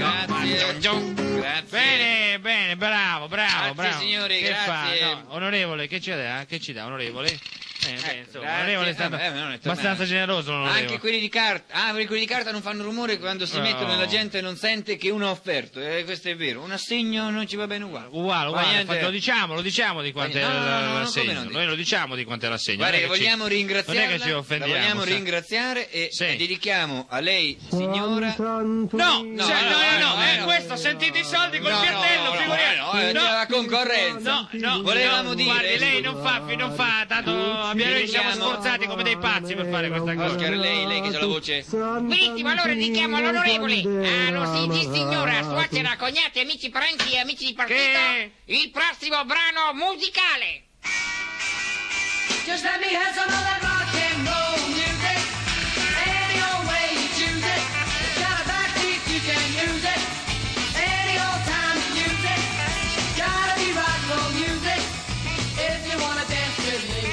Bene, bravo. Grazie, signori, che grazie. Fa? No, onorevole, che ci dà? Che ci dà, onorevole? Insomma, grazie. onorevole è stato abbastanza generoso, onorevole. Anche quelli di carta. Quelli di carta non fanno rumore quando si mettono e la gente non sente che uno ha offerto. Questo è vero. Un assegno non ci va bene uguale. Uguale. Lo diciamo di quanto è l'assegno. Noi lo diciamo di quanto è l'assegno. Guarda, vogliamo ringraziarla. Non è che ci offendiamo. La vogliamo ringraziare e dedichiamo a lei, signora. No, questo sentite i soldi col piattello, figuriamo. La concorrenza. No, volevamo dire. Guardi, lei non fa, tanto noi siamo sforzati come dei pazzi per fare questa cosa. Oscar, lei che c'ha la voce. Benissimo, allora dedichiamo all'onorevole, signora, suocera, cognati, amici, parenti e amici di partito, il prossimo brano musicale. Just let me have some of that rock and roll music. Any old way you choose it. It's got a backbeat, you can use it. Any old time you use it. Gotta be rock and roll music. If you wanna dance with me.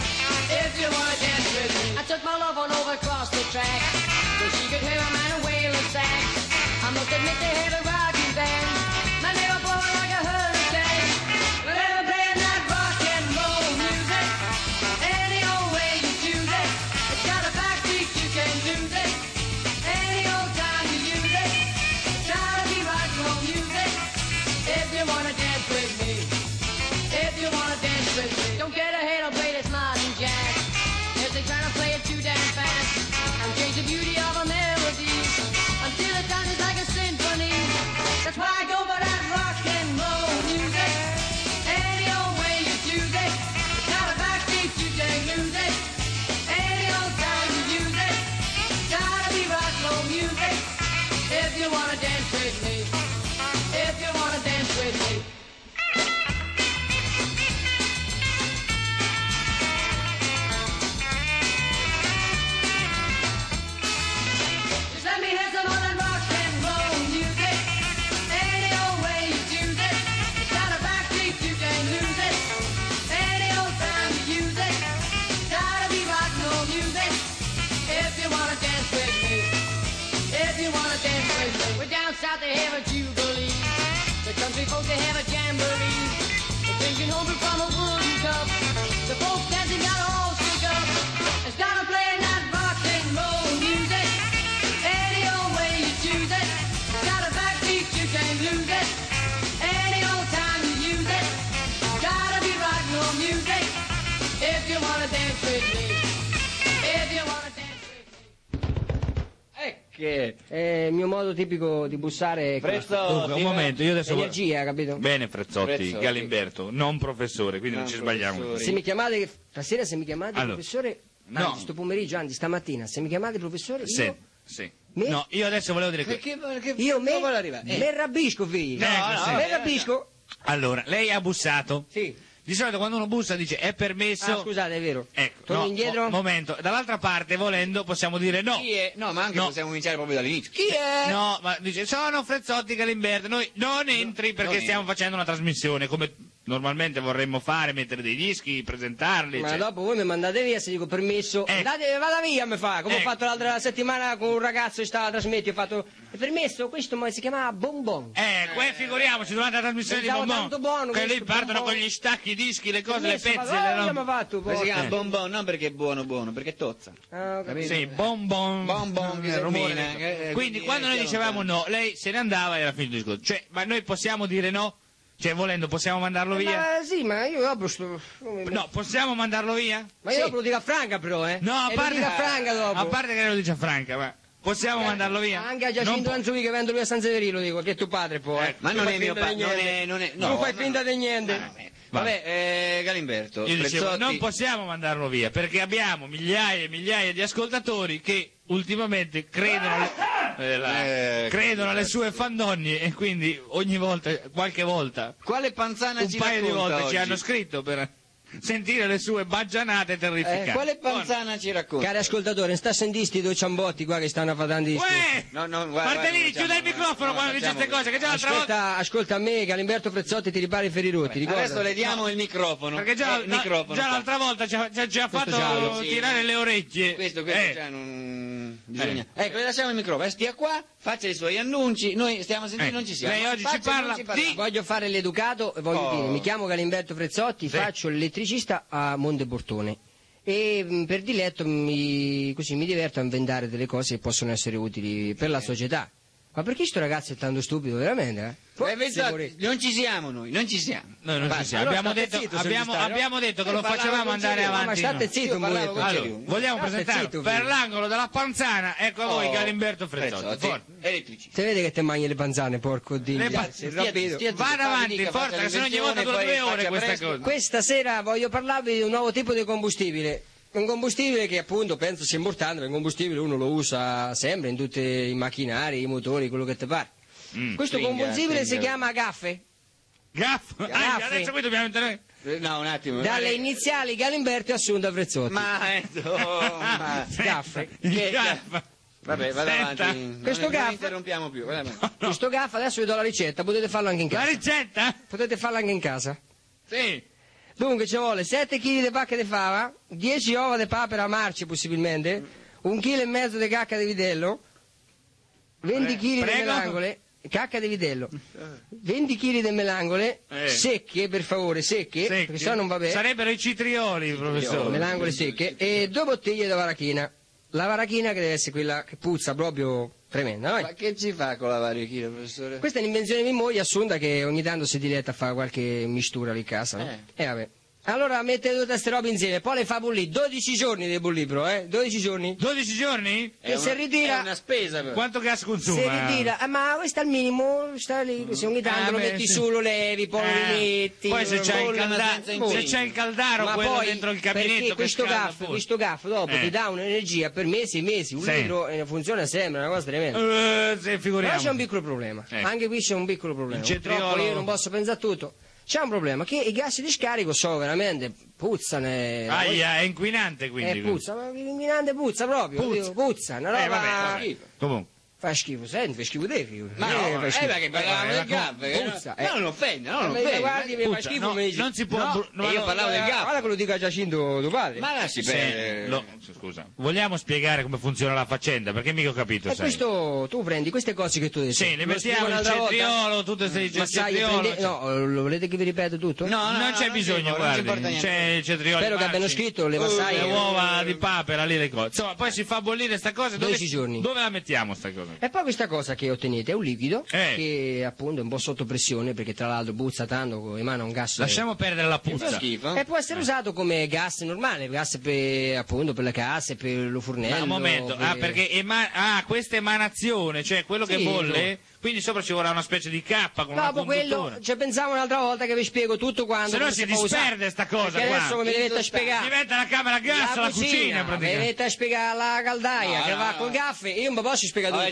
I took my love on over across the track so she could hear a man wail and sax. I must admit they had a rocking band. My neighbor blowing like a hurricane. But they were playing that rock and roll music. Any old way you choose it. It's got a backbeat, you can lose it. Any old time you use it. It's gotta be rock and roll music. If you wanna dance with me. If you wanna dance with me. Don't get ahead, I'll play this modern jazz. They're trying to play it too damn fast and change the beauty of a melody until it sounds like a symphony. That's why I go for that rock and roll music. Any old way you choose it. It's got a backbeat, you can lose it. Any old time you use it. Gotta be rock and roll music. If you wanna dance with me. If you wanna dance with me. South they have a jubilee. The country folk they have a jamboree. They're drinking homebrew from a wooden cup. The folks dancing got all shook up. And started playing that rock and roll music. Any old way you choose it. Got a backbeat, you can't lose it. Any old time you use it. Gotta be rock and roll music. If you wanna dance with me. If you wanna dance. Che è il mio modo tipico di bussare. Dunque, un momento, io adesso energia, capito? Bene, Frezzotti, Galimberto, non professore, quindi non ci sbagliamo. Se mi chiamate stasera, professore, no, sto pomeriggio, anzi stamattina, se mi chiamate professore, io sì. No, io adesso volevo dire perché io me rabbisco, figlio. Me rabbisco. Allora, lei ha bussato. Sì. Di solito quando uno bussa dice è permesso. Scusate, è vero. Ecco, torno indietro. Momento, dall'altra parte, volendo, possiamo dire no. Chi è? No, ma anche possiamo iniziare proprio dall'inizio. Chi è? No, ma dice sono Frezzotti Galimberto. Noi non entri perché stiamo facendo una trasmissione come normalmente vorremmo fare, mettere dei dischi, presentarli. Ma dopo voi mi mandate via se dico permesso, andate, vada via, mi fa, come ho fatto l'altra settimana con un ragazzo che stava a trasmettere, ho fatto permesso, questo si chiamava Bonbon. Figuriamoci durante la trasmissione di Bonbon, tanto buono, che lì partono con gli stacchi, i dischi, le cose, permesso, le pezze, fatto, si chiama Bonbon, non perché è buono, perché tozza. Sì, Bonbon, rumore. Quindi quando noi dicevamo no, lei se ne andava e era finito il discorso. Cioè, ma noi possiamo dire no? Cioè, volendo, possiamo mandarlo via? Ma sì, ma io dopo No, possiamo mandarlo via? Ma io dopo lo dico a Franca però, No, a parte, a Franca dopo. A parte che lo dice a Franca, ma possiamo mandarlo via? Anche a Giacinto Lanzui che vendo lui a San Severino, dico, che è tuo padre poi. Ma non è mio padre, non fai finta di niente. Vabbè, Galimberto, io dicevo, non possiamo mandarlo via, perché abbiamo migliaia e migliaia di ascoltatori che ultimamente credono alle sue fandonie e quindi ogni volta, qualche volta, quale panzana un paio di volte oggi ci hanno scritto per sentire le sue baggianate terrificanti. Quale panzana ci racconta? Cari ascoltatori, non sta a sentire sti due ciambotti qua che stanno facendo di Martellini, chiuda il microfono quando dice queste cose, che già l'altra volta... Ascolta a me, Galimberto Prezzotti ti ripari i ferrirotti, ricorda. Adesso le diamo il microfono. Perché già l'altra volta ci ha fatto tirare le orecchie. Questo già non bisogna. Ecco, le lasciamo il microfono, stia qua, faccia i suoi annunci, noi stiamo a sentire, non ci siamo. Lei oggi ci parla di... Voglio fare l'educato e voglio dire, mi chiamo Galimberto Prezzotti, faccio l'elettricista a Monteportone e per diletto mi diverto a inventare delle cose che possono essere utili per la società. Ma perché sto ragazzo è tanto stupido, veramente? Non ci siamo noi, non ci siamo. Noi non ci siamo. Allora, abbiamo detto che lo facevamo andare avanti. Ma state zitto, vogliamo presentarlo per l'angolo della panzana. Ecco a voi Galimberto Prezzotti. Si vede che te mangi le panzane, porco Dio. Vada avanti, forza, che se no ogni volta dura 2 ore questa cosa. Questa sera voglio parlarvi di un nuovo tipo di combustibile. Un combustibile che appunto penso sia importante, perché un combustibile uno lo usa sempre in tutti i macchinari, i motori, quello che ti pare. Questo combustibile si chiama Gaffe. Gaffe? Adesso qui dobbiamo entrare... No, un attimo. Dalle iniziali Galimberto e Assunta Prezzotti. Gaffe. Vabbè, vado avanti. Questo Gaffe... Non interrompiamo più. Questo Gaffe, adesso vi do la ricetta, potete farlo anche in casa. La ricetta? Potete farlo anche in casa. Sì. Dunque ci vuole 7 kg di pacche di fava, 10 uova di papera marce possibilmente, 1,5 kg di cacca di vitello, 20 kg di melangole, cacca di vitello, 20 kg di melangole, secche per favore, secche, perché sennò non va bene. Sarebbero i citrioli, professore. Melangole secche e 2 bottiglie di varachina. La varachina che deve essere quella che puzza proprio tremenda, no? Ma che ci fa con la varechina, professore? Questa è un'invenzione di mia moglie Assunta che ogni tanto si diletta a fare qualche mistura lì in casa, no? Vabbè. Allora mette tutte queste robe insieme, poi le fa bollire, 12 giorni deve bollire però, 12 giorni. 12 giorni? E se ritira... È una spesa però. Quanto gas consuma? Se ritira, ma questo è il minimo, sta lì, se ogni tanto lo metti su, lo levi, poi lo rimetti. Poi se c'è il caldaro, quello dentro il gabinetto perché questo gaffo dopo ti dà un'energia per mesi e mesi, un litro funziona sempre, è una cosa tremenda. Figuriamo. Però c'è un piccolo problema, anche qui c'è un piccolo problema, purtroppo io non posso pensare a tutto. C'è un problema, che i gas di scarico sono veramente puzzano. È inquinante quindi. Puzza, ma l'inquinante puzza proprio. Puzza, una roba... vabbè. Comunque. Fa schifo, senti, fa schifo te, figlio. Ma no, perché parlavamo del Gaffe. Puzza. Non offende, non offende. Guardi, mi fa schifo, mi dici. Non si può... io parlavo del Gaffe. Guarda che lo dico a Giacinto tuo padre. Ma lasci perdere. Scusa, vogliamo spiegare come funziona la faccenda? Perché mica ho capito, sai. Questo, tu prendi queste cose che tu dici. Sì, le mettiamo il cetriolo, tutte queste cetriolo. No, lo volete che vi ripeto tutto? No, non c'è bisogno, guardi. C'è il cetriolo. Spero che abbiano scritto le massaie. Le uova di papera, lì le cose. Insomma, poi si fa bollire sta cosa. 12 giorni. Dove la mettiamo sta cosa? E poi questa cosa che ottenete è un liquido che appunto è un po' sotto pressione perché tra l'altro puzza tanto, emana un gas. Lasciamo perdere la puzza. E può essere usato come gas normale, gas per appunto per le casse, per lo fornello. Ma un momento, perché questa emanazione, cioè quello che bolle, quindi sopra ci vorrà una specie di cappa con una conduttore. Quello, pensavo un'altra volta che vi spiego tutto quando. Se no si disperde sta cosa qua. Adesso mi dovete spiegare. Diventa la camera a gas, la cucina praticamente. Mi dovete spiegare la caldaia che va col gaffe, io non posso spiegare tutto.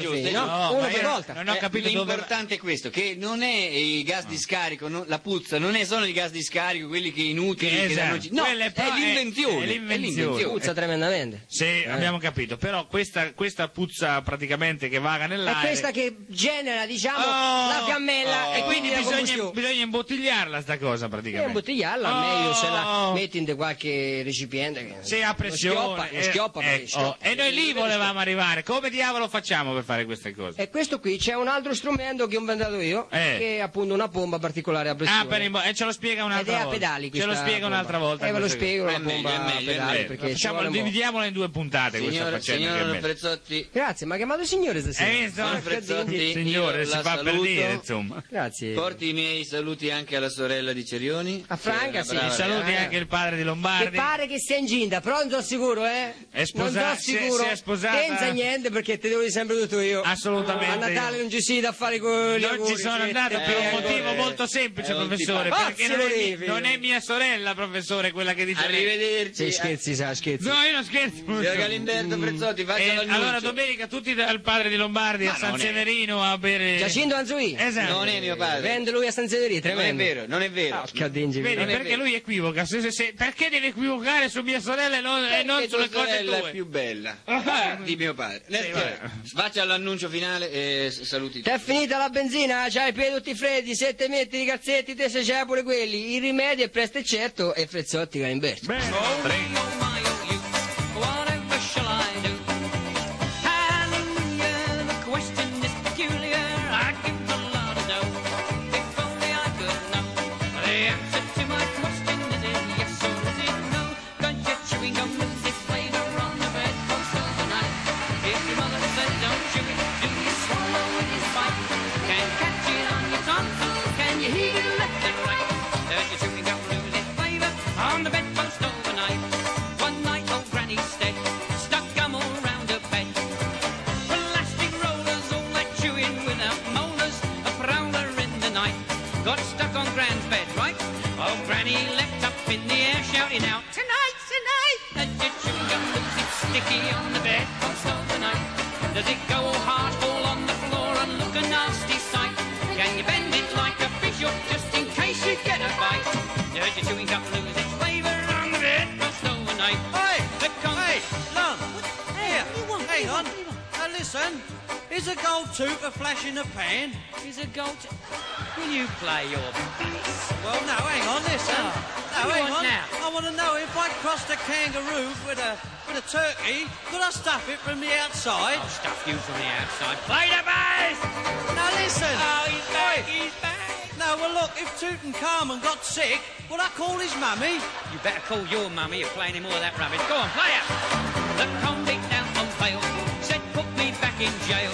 giusto. No, uno per volta. Non ho capito l'importante è questo, che non è il gas di scarico, la puzza, non è solo i gas di scarico, quelli che inutili, che danno... No, è l'invenzione. Puzza tremendamente. Sì, abbiamo capito, però questa puzza praticamente che vaga nell'aria... È questa che genera, diciamo, la fiammella e quindi bisogna imbottigliarla sta cosa praticamente. Imbottigliarla, meglio se la metti in qualche recipiente che se ha pressione schioppa. E noi lì volevamo arrivare. Come diavolo facciamo per fare queste cose? E questo qui c'è un altro strumento che ho inventato io, che è appunto una pompa particolare a pressione. Ce lo spiega un'altra volta. Ed è a pedali Ce lo spiega un'altra volta. Ve lo spiego la pompa a pedali, perché dividiamola in 2 puntate questa faccenda. Signor Prezzotti. Grazie, ma ha chiamato il signore stasera. Hai visto? Prezzotti, signore, si fa per dire, insomma. Grazie. Porti i miei saluti anche alla sorella di Cerioni. A Franca, sì. Saluti anche il padre di Lombardi. Che pare che sia incinta, però non sono sicuro, È sposata. Si è sposata. Pensa niente, perché te devo dire sempre tutto io. Assolutamente. A Natale non ci si da fare con gli auguri. Non ci sono andato per un motivo molto semplice, professore. Perché non è mia sorella, professore, quella che dice. Arrivederci. Scherzi. No, io non scherzo. Signor Galimberto Prezzotti, faccia l'annuncio. Allora, domenica tutti dal padre di Lombardi a San Severino a bere. Giacinto Anzui. Esatto. Non è mio padre. Vende lui a San Severino, tremendo. Non è vero. Vedi, perché lui equivoca. Perché deve equivocare su mia sorella e non sulle cose tue? È più bella di mio padre. Faccia l'annuncio finale e saluti. Ti è finita la benzina? C'hai i piedi tutti freddi, 7 metri di calzetti, te se c'hai pure quelli. Il rimedio è presto e certo e Prezzotti Galimberto. Got stuck on Gran's bed, right? Oh, Granny leapt up in the air shouting out, Tonight, tonight! And your chewing gum looks it sticky on the bed post of the night. Does it go all hard, fall on the floor and look a nasty sight? Can you bend it like a fish hook just in case you get a bite? Does your chewing gum lose its flavour on the bed post of the night? Hey, Lon! Here, hang on. Now listen, is a gold tooth a flash in the pan? Is a gold... Will you play your bass? Well, no, hang on, listen. Hang on. Now? I want to know if I crossed a kangaroo with a turkey, could I stuff it from the outside? I'll stuff you from the outside. Play the bass! Now listen. Oh, he's back, he's back. No, well look, if Tutankhamun got sick, would I call his mummy? You better call your mummy, you're playing him all that rubbish. Go on, play it! The convict out on bail said put me back in jail.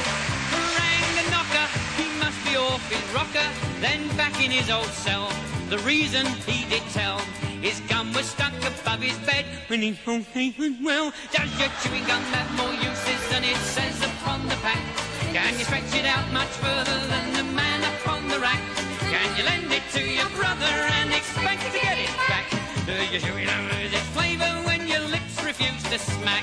Rang the knocker, he must be off his rocker, then back in his old cell. The reason he did tell, his gum was stuck above his bed when he thought he was well. Does your chewing gum have more uses than it says upon the pack? Can you stretch it out much further than the man upon the rack? Can you lend it to your brother and expect to get it back? Does your chewing gum lose its flavour when your lips refuse to smack?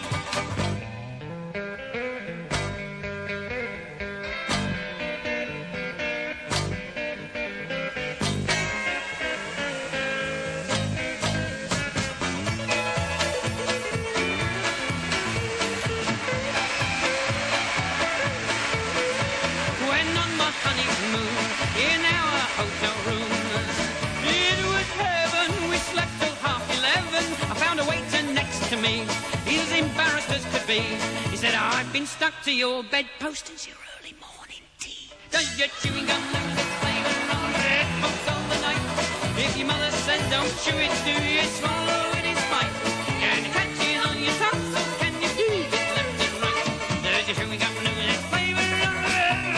In our hotel room, it was heaven. We slept till 11:30. I found a waiter next to me. He was embarrassed as could be. He said, I've been stuck to your bedpost since your early morning tea. Does your chewing gum lose its flavour on the bedpost all the night? If your mother said don't chew it, do you swallow it in spite? Can you catch it on your tongue, or can you do it left and right? Does your chewing gum lose its flavour on the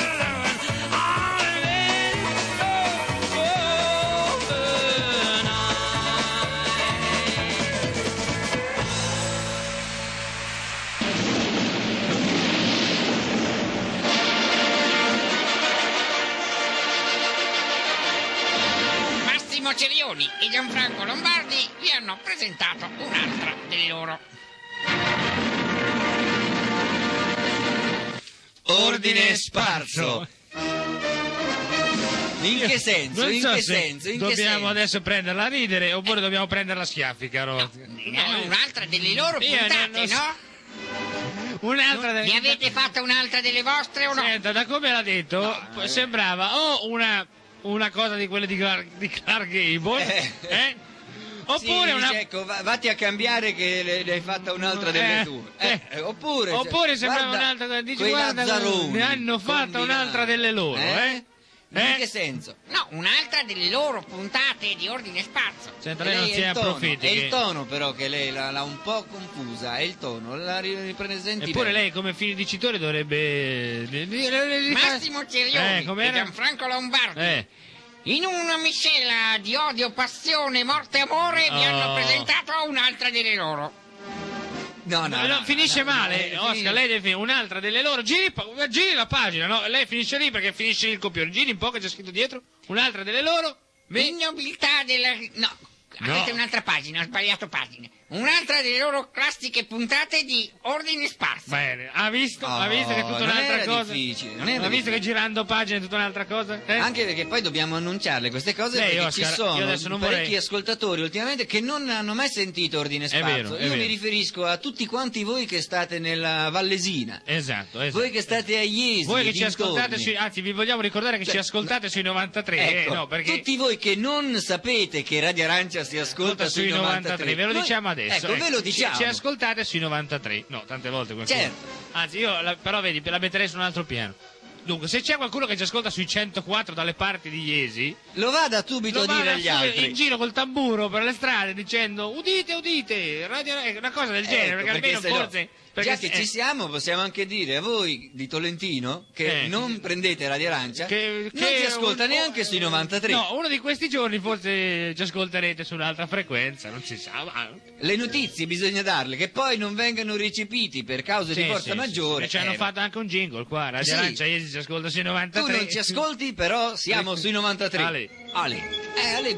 Cerioni e Gianfranco Lombardi vi hanno presentato un'altra delle loro. ordine sparso. In che senso? Non in so che se senso? In dobbiamo che senso? adesso prenderla a ridere oppure dobbiamo prenderla a schiaffi, caro. Un'altra delle loro puntate, no? Un'altra Ne avete fatta un'altra delle vostre o no? Senta, da come l'ha detto, sembrava o una cosa di quelle di Clark Gable, oppure sì, una... dice, ecco, vatti a cambiare che ne hai fatta un'altra delle tue. Oppure sembrava un'altra, dice, guarda, ne hanno fatta un'altra delle loro, In che senso? No, un'altra delle loro puntate di ordine sparso. Senta, lei non si approfitti. È il tono però che lei l'ha un po' confusa, è il tono, la ripresenti. Eppure lei come fine dicitore dovrebbe... Massimo Cerioni e Gianfranco Lombardi. In una miscela di odio, passione, morte e amore vi hanno presentato un'altra delle loro. No, finisce male, Oscar, lei deve finire un'altra delle loro, giri la pagina, no? Lei finisce lì perché finisce il copione, giri un po' che c'è scritto dietro, un'altra delle loro... L'ignobiltà della... No, avete un'altra pagina, ho sbagliato pagina. Un'altra delle loro classiche puntate di ordine sparso. Bene, ha visto che è tutta un'altra cosa? Ha visto che girando pagine è tutta un'altra cosa? Anche perché poi dobbiamo annunciarle queste cose perché Oscar, ci sono parecchi vorrei... ascoltatori ultimamente che non hanno mai sentito ordine sparso. Io mi riferisco a tutti quanti voi che state nella Vallesina. Esatto. Voi che state a Iesi. Voi che ci ascoltate anzi vi vogliamo ricordare che ci ascoltate sui 93. Ecco, perché... tutti voi che non sapete che Radio Arancia si ascolta sui 93. Ve lo diciamo adesso. Ecco, ve lo diciamo. Ci ascoltate sui 93. No, tante volte qualcuno. Certo. Anzi, però vedi, la metterei su un altro piano. Dunque, se c'è qualcuno che ci ascolta sui 104 dalle parti di Iesi, lo vada subito a dire agli altri. In giro col tamburo per le strade dicendo udite, radio, una cosa del genere, perché almeno forse... Già che ci siamo, possiamo anche dire a voi di Tolentino che non prendete Radio Arancia, che non ci ascolta neanche sui 93. No, uno di questi giorni forse ci ascolterete su un'altra frequenza, non si sa. Ma... Le notizie bisogna darle, che poi non vengano recepiti per cause di forza maggiore. E ci hanno fatto anche un jingle qua, Radio Arancia Iesi ci ascolta sui 93. Tu non ci ascolti, però siamo sui 93. A lei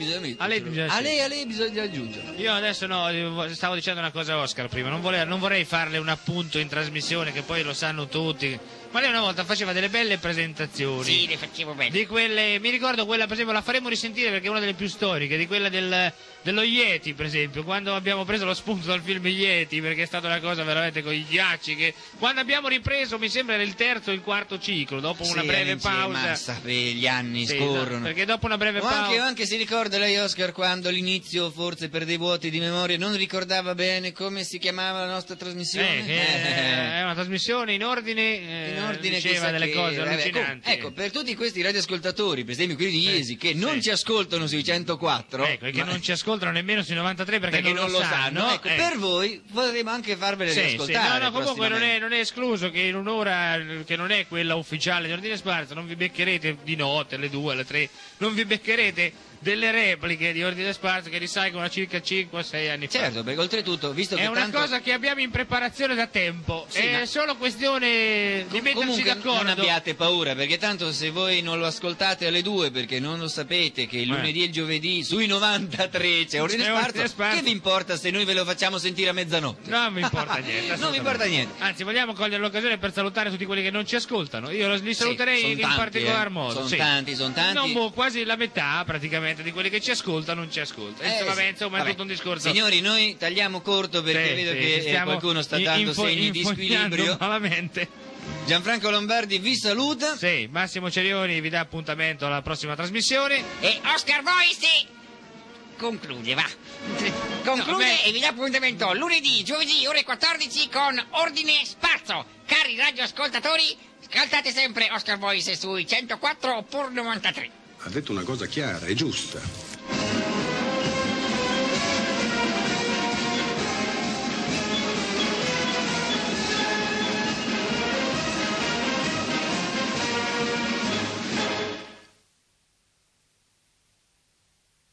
bisogna aggiungere. Io adesso stavo dicendo una cosa a Oscar prima, non vorrei farle un appunto in trasmissione che poi lo sanno tutti, ma lei una volta faceva delle belle presentazioni. Sì, le facevo bene. Di quelle, mi ricordo quella, per esempio, la faremo risentire perché è una delle più storiche, di quella dello Yeti, per esempio, quando abbiamo preso lo spunto dal film Yeti, perché è stata una cosa veramente con i ghiacci, che quando abbiamo ripreso, mi sembra era il terzo o il quarto ciclo, dopo una breve pausa. Gli anni scorrono. Perché dopo una breve pausa. Anche si ricorda lei, Oscar, quando all'inizio, forse per dei vuoti di memoria, non ricordava bene come si chiamava la nostra trasmissione? È una trasmissione in ordine diceva delle cose allucinanti. Ecco, per tutti questi radioascoltatori, per esempio quelli di Iesi, che non ci ascoltano sui 104, e che non ci ascoltano nemmeno sui 93 perché non lo sanno, ecco, per voi potremo anche farvele riascoltare. Comunque non è escluso che in un'ora che non è quella ufficiale di ordine sparso non vi beccherete di notte, alle 2, alle 3, non vi beccherete delle repliche di ordine sparso che risalgono a circa 5-6 anni fa. Certo, perché oltretutto, visto che è una cosa che abbiamo in preparazione da tempo, è solo questione di metterci d'accordo. Non abbiate paura, perché tanto se voi non lo ascoltate alle 2 perché non lo sapete che il lunedì e il giovedì sui 93 c'è ordine sparso, che vi importa se noi ve lo facciamo sentire a mezzanotte? Non mi importa niente. Non mi importa niente. Anzi, vogliamo cogliere l'occasione per salutare tutti quelli che non ci ascoltano. Io li saluterei in particolar modo. Sono tanti. Quasi la metà praticamente di quelli che ci ascoltano non ci ascolta. Insomma, è tutto un discorso. Signori, noi tagliamo corto perché vedo che qualcuno sta dando segni di squilibrio. Malamente. Gianfranco Lombardi vi saluta. Sì, Massimo Cerioni vi dà appuntamento alla prossima trasmissione. E Oscar Voici conclude e vi dà appuntamento lunedì, giovedì, ore 14 con Ordine Sparso. Cari radioascoltatori, ascoltate sempre Oscar Voice sui 104 oppure 93. Ha detto una cosa chiara e giusta.